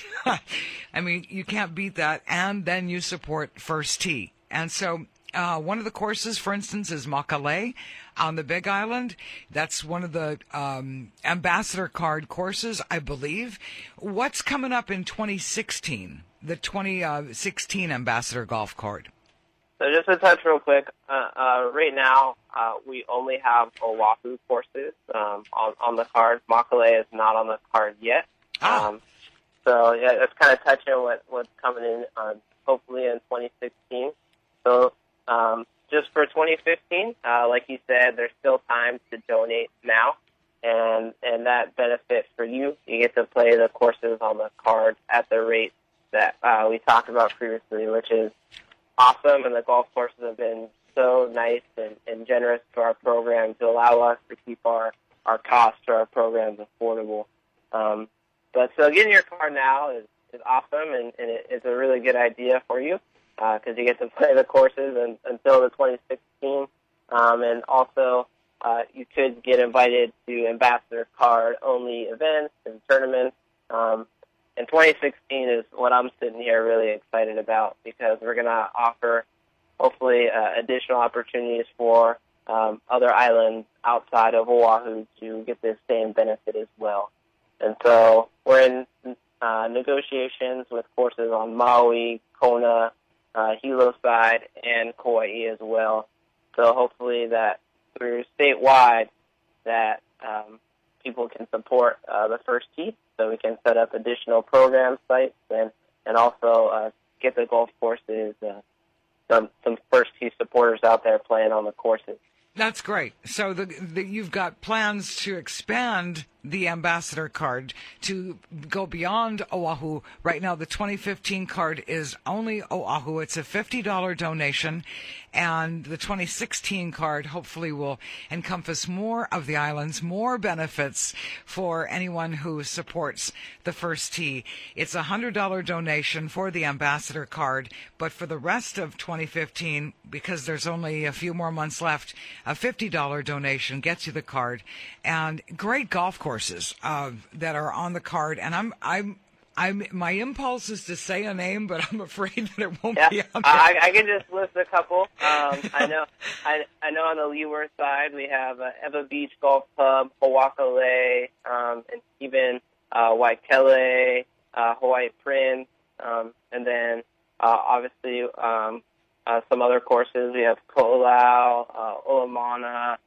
I mean, you can't beat that. And then you support First Tee. And so uh, one of the courses, for instance, is Makalei on the Big Island. That's one of the um, Ambassador Card courses, I believe. What's coming up in twenty sixteen, the twenty sixteen Ambassador Golf Card? So just to touch real quick, uh, uh, right now uh, we only have Oahu courses um, on, on the card. Makalei is not on the card yet. Ah. Um, so yeah, that's kind of touching what, what's coming in uh, hopefully in twenty sixteen. So um, just for twenty fifteen, uh, like you said, there's still time to donate now, and and that benefit for you, you get to play the courses on the card at the rate that uh, we talked about previously, which is awesome, and the golf courses have been so nice and, and generous to our program to allow us to keep our, our costs for our programs affordable. Um, but so getting your card now is, is awesome, and, and it, it's a really good idea for you because uh, you get to play the courses and, until the twenty sixteen. Um, and also, uh, you could get invited to Ambassador Card-only events and tournaments. Um, And twenty sixteen is what I'm sitting here really excited about because we're going to offer, hopefully, uh, additional opportunities for um, other islands outside of Oahu to get this same benefit as well. And so we're in uh, negotiations with courses on Maui, Kona, uh, Hilo side, and Kauai as well. So hopefully that through statewide that um, people can support uh, the First Tee, so we can set up additional program sites and, and also uh, get the golf courses, uh, some, some First Tee supporters out there playing on the courses. That's great. So the, the, you've got plans to expand the Ambassador Card to go beyond Oahu. Right now, the twenty fifteen card is only Oahu. It's a fifty dollars donation, and the twenty sixteen card hopefully will encompass more of the islands, more benefits for anyone who supports the First Tee. It's a one hundred dollars donation for the Ambassador Card, but for the rest of twenty fifteen, because there's only a few more months left, a fifty dollars donation gets you the card, and great golf courses uh, that are on the card. And I'm, I'm, I'm, my impulse is to say a name, but I'm afraid that it won't yeah, be on there. I, I can just list a couple. Um, I know, I, I know on the leeward side we have uh, Ewa Beach Golf Club, Hawakalei, um, and even uh, Waikele, uh, Hawaii Prince, um, and then uh, obviously. Um, Uh, some other courses, we have Ko'olau, uh, Olamana,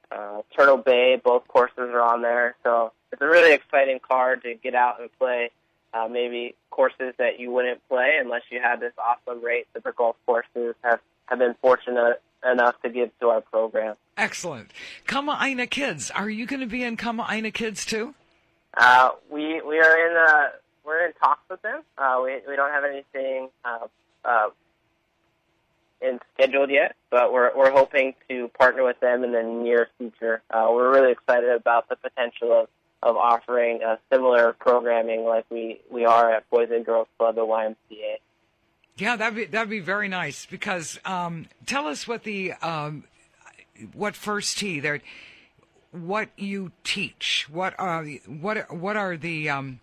uh, Turtle Bay. Both courses are on there. So it's a really exciting card to get out and play uh, maybe courses that you wouldn't play unless you had this awesome rate that the golf courses have, have been fortunate enough to give to our program. Excellent. Kama'aina Kids. Are you going to be in Kama'aina Kids too? Uh, we we are in uh, we're in talks with them. Uh, we we don't have anything uh, uh, in scheduled yet, but we're we're hoping to partner with them in the near future. Uh, we're really excited about the potential of, of offering uh, similar programming like we, we are at Boys and Girls Club at Y M C A. Yeah, that'd be that'd be very nice. Because um, tell us what the um, what First Tee there, what you teach. What are what what are the um,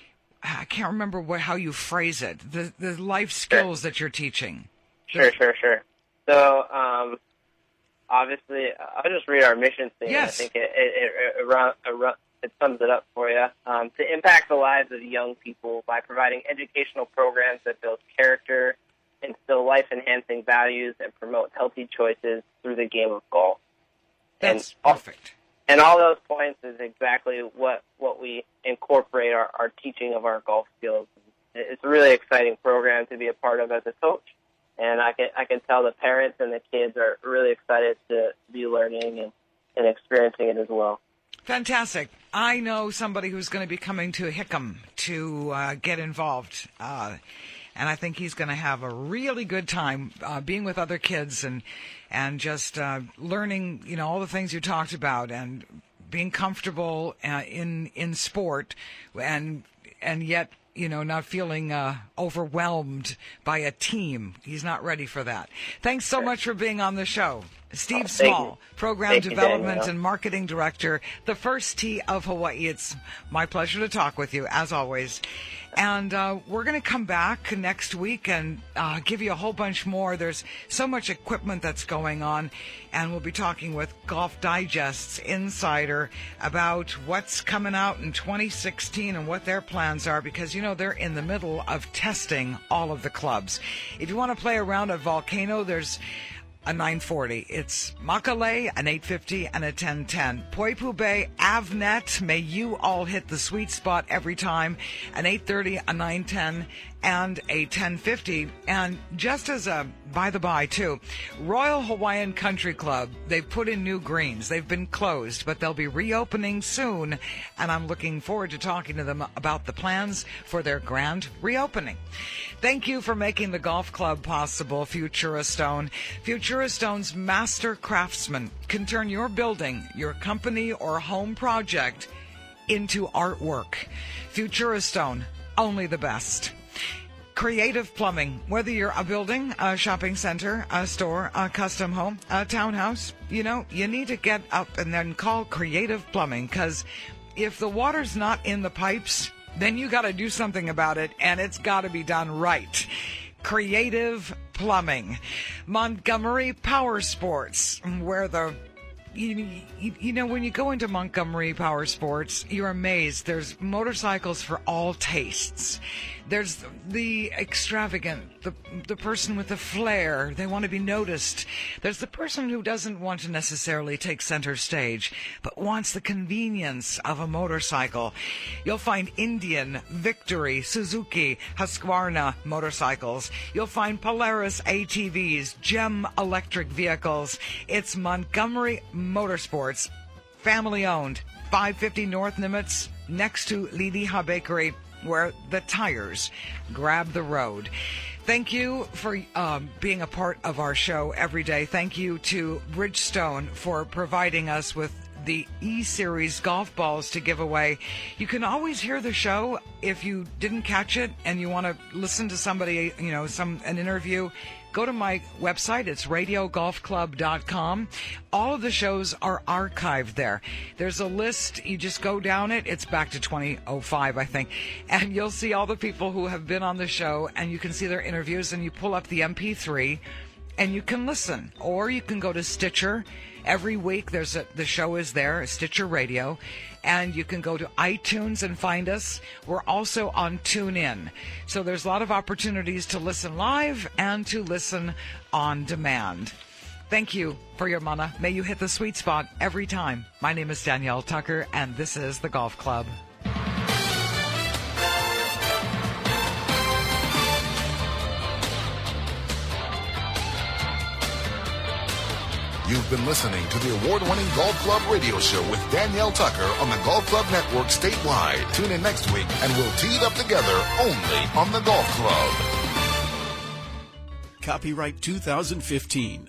I can't remember what how you phrase it. The the life skills sure. that you're teaching. Sure, sure, sure. So um, obviously, I'll just read our mission statement. Yes. I think it it, it, it, it, it sums it up for you. Um, to impact the lives of young people by providing educational programs that build character, instill life-enhancing values, and promote healthy choices through the game of golf. That's and, perfect. And all those points is exactly what, what we incorporate our, our teaching of our golf skills. It's a really exciting program to be a part of as a coach. And I can I can tell the parents and the kids are really excited to be learning and, and experiencing it as well. Fantastic. I know somebody who's going to be coming to Hickam to uh, get involved, uh, and I think he's going to have a really good time uh, being with other kids and and just uh, learning, you know, all the things you talked about and being comfortable uh, in in sport and and yet, you know, not feeling uh, overwhelmed by a team. He's not ready for that. Thanks so much for being on the show. Steve Small, Program Thank Development you, and Marketing Director, the First Tee of Hawaii. It's my pleasure to talk with you, as always. And uh, we're going to come back next week and uh, give you a whole bunch more. There's so much equipment that's going on, and we'll be talking with Golf Digest's insider about what's coming out in twenty sixteen and what their plans are, because, you know, they're in the middle of testing all of the clubs. If you want to play around at Volcano, there's a nine forty. It's Makale, an eight fifty, and a ten ten. Poipu Bay, Avnet, may you all hit the sweet spot every time. An eight thirty, a nine ten, and a ten fifty. And just as a by-the-by, too, Royal Hawaiian Country Club, they've put in new greens. They've been closed, but they'll be reopening soon, and I'm looking forward to talking to them about the plans for their grand reopening. Thank you for making the golf club possible, Futura Stone. Futura Stone's master craftsman can turn your building, your company, or home project into artwork. Futura Stone, only the best. Creative Plumbing, whether you're a building, a shopping center, a store, a custom home, a townhouse, you know, you need to get up and then call Creative Plumbing, because if the water's not in the pipes, then you got to do something about it, and it's got to be done right. Creative Plumbing. Montgomery Power Sports, where the You, you, you know, when you go into Montgomery Power Sports, you're amazed. There's motorcycles for all tastes. There's the extravagant, the the person with the flair. They want to be noticed. There's the person who doesn't want to necessarily take center stage, but wants the convenience of a motorcycle. You'll find Indian, Victory, Suzuki, Husqvarna motorcycles. You'll find Polaris A T Vs, Gem electric vehicles. It's Montgomery Motorsports, family owned, five fifty North Nimitz, next to Lidiha Bakery, where the tires grab the road. Thank you for um, being a part of our show every day. Thank you to Bridgestone for providing us with the E-Series golf balls to give away. You can always hear the show if you didn't catch it and you want to listen to somebody, you know, some an interview. Go to my website. It's radio golf club dot com. All of the shows are archived there. There's a list. You just go down it. It's back to twenty oh five, I think. And you'll see all the people who have been on the show, and you can see their interviews, and you pull up the M P three, and you can listen. Or you can go to Stitcher. Every week there's a, the show is there, Stitcher Radio, and you can go to iTunes and find us. We're also on TuneIn. So there's a lot of opportunities to listen live and to listen on demand. Thank you for your mana. May you hit the sweet spot every time. My name is Danielle Tucker, and this is the Golf Club. You've been listening to the award-winning Golf Club radio show with Danielle Tucker on the Golf Club Network statewide. Tune in next week and we'll tee it up together only on the Golf Club. Copyright two thousand fifteen.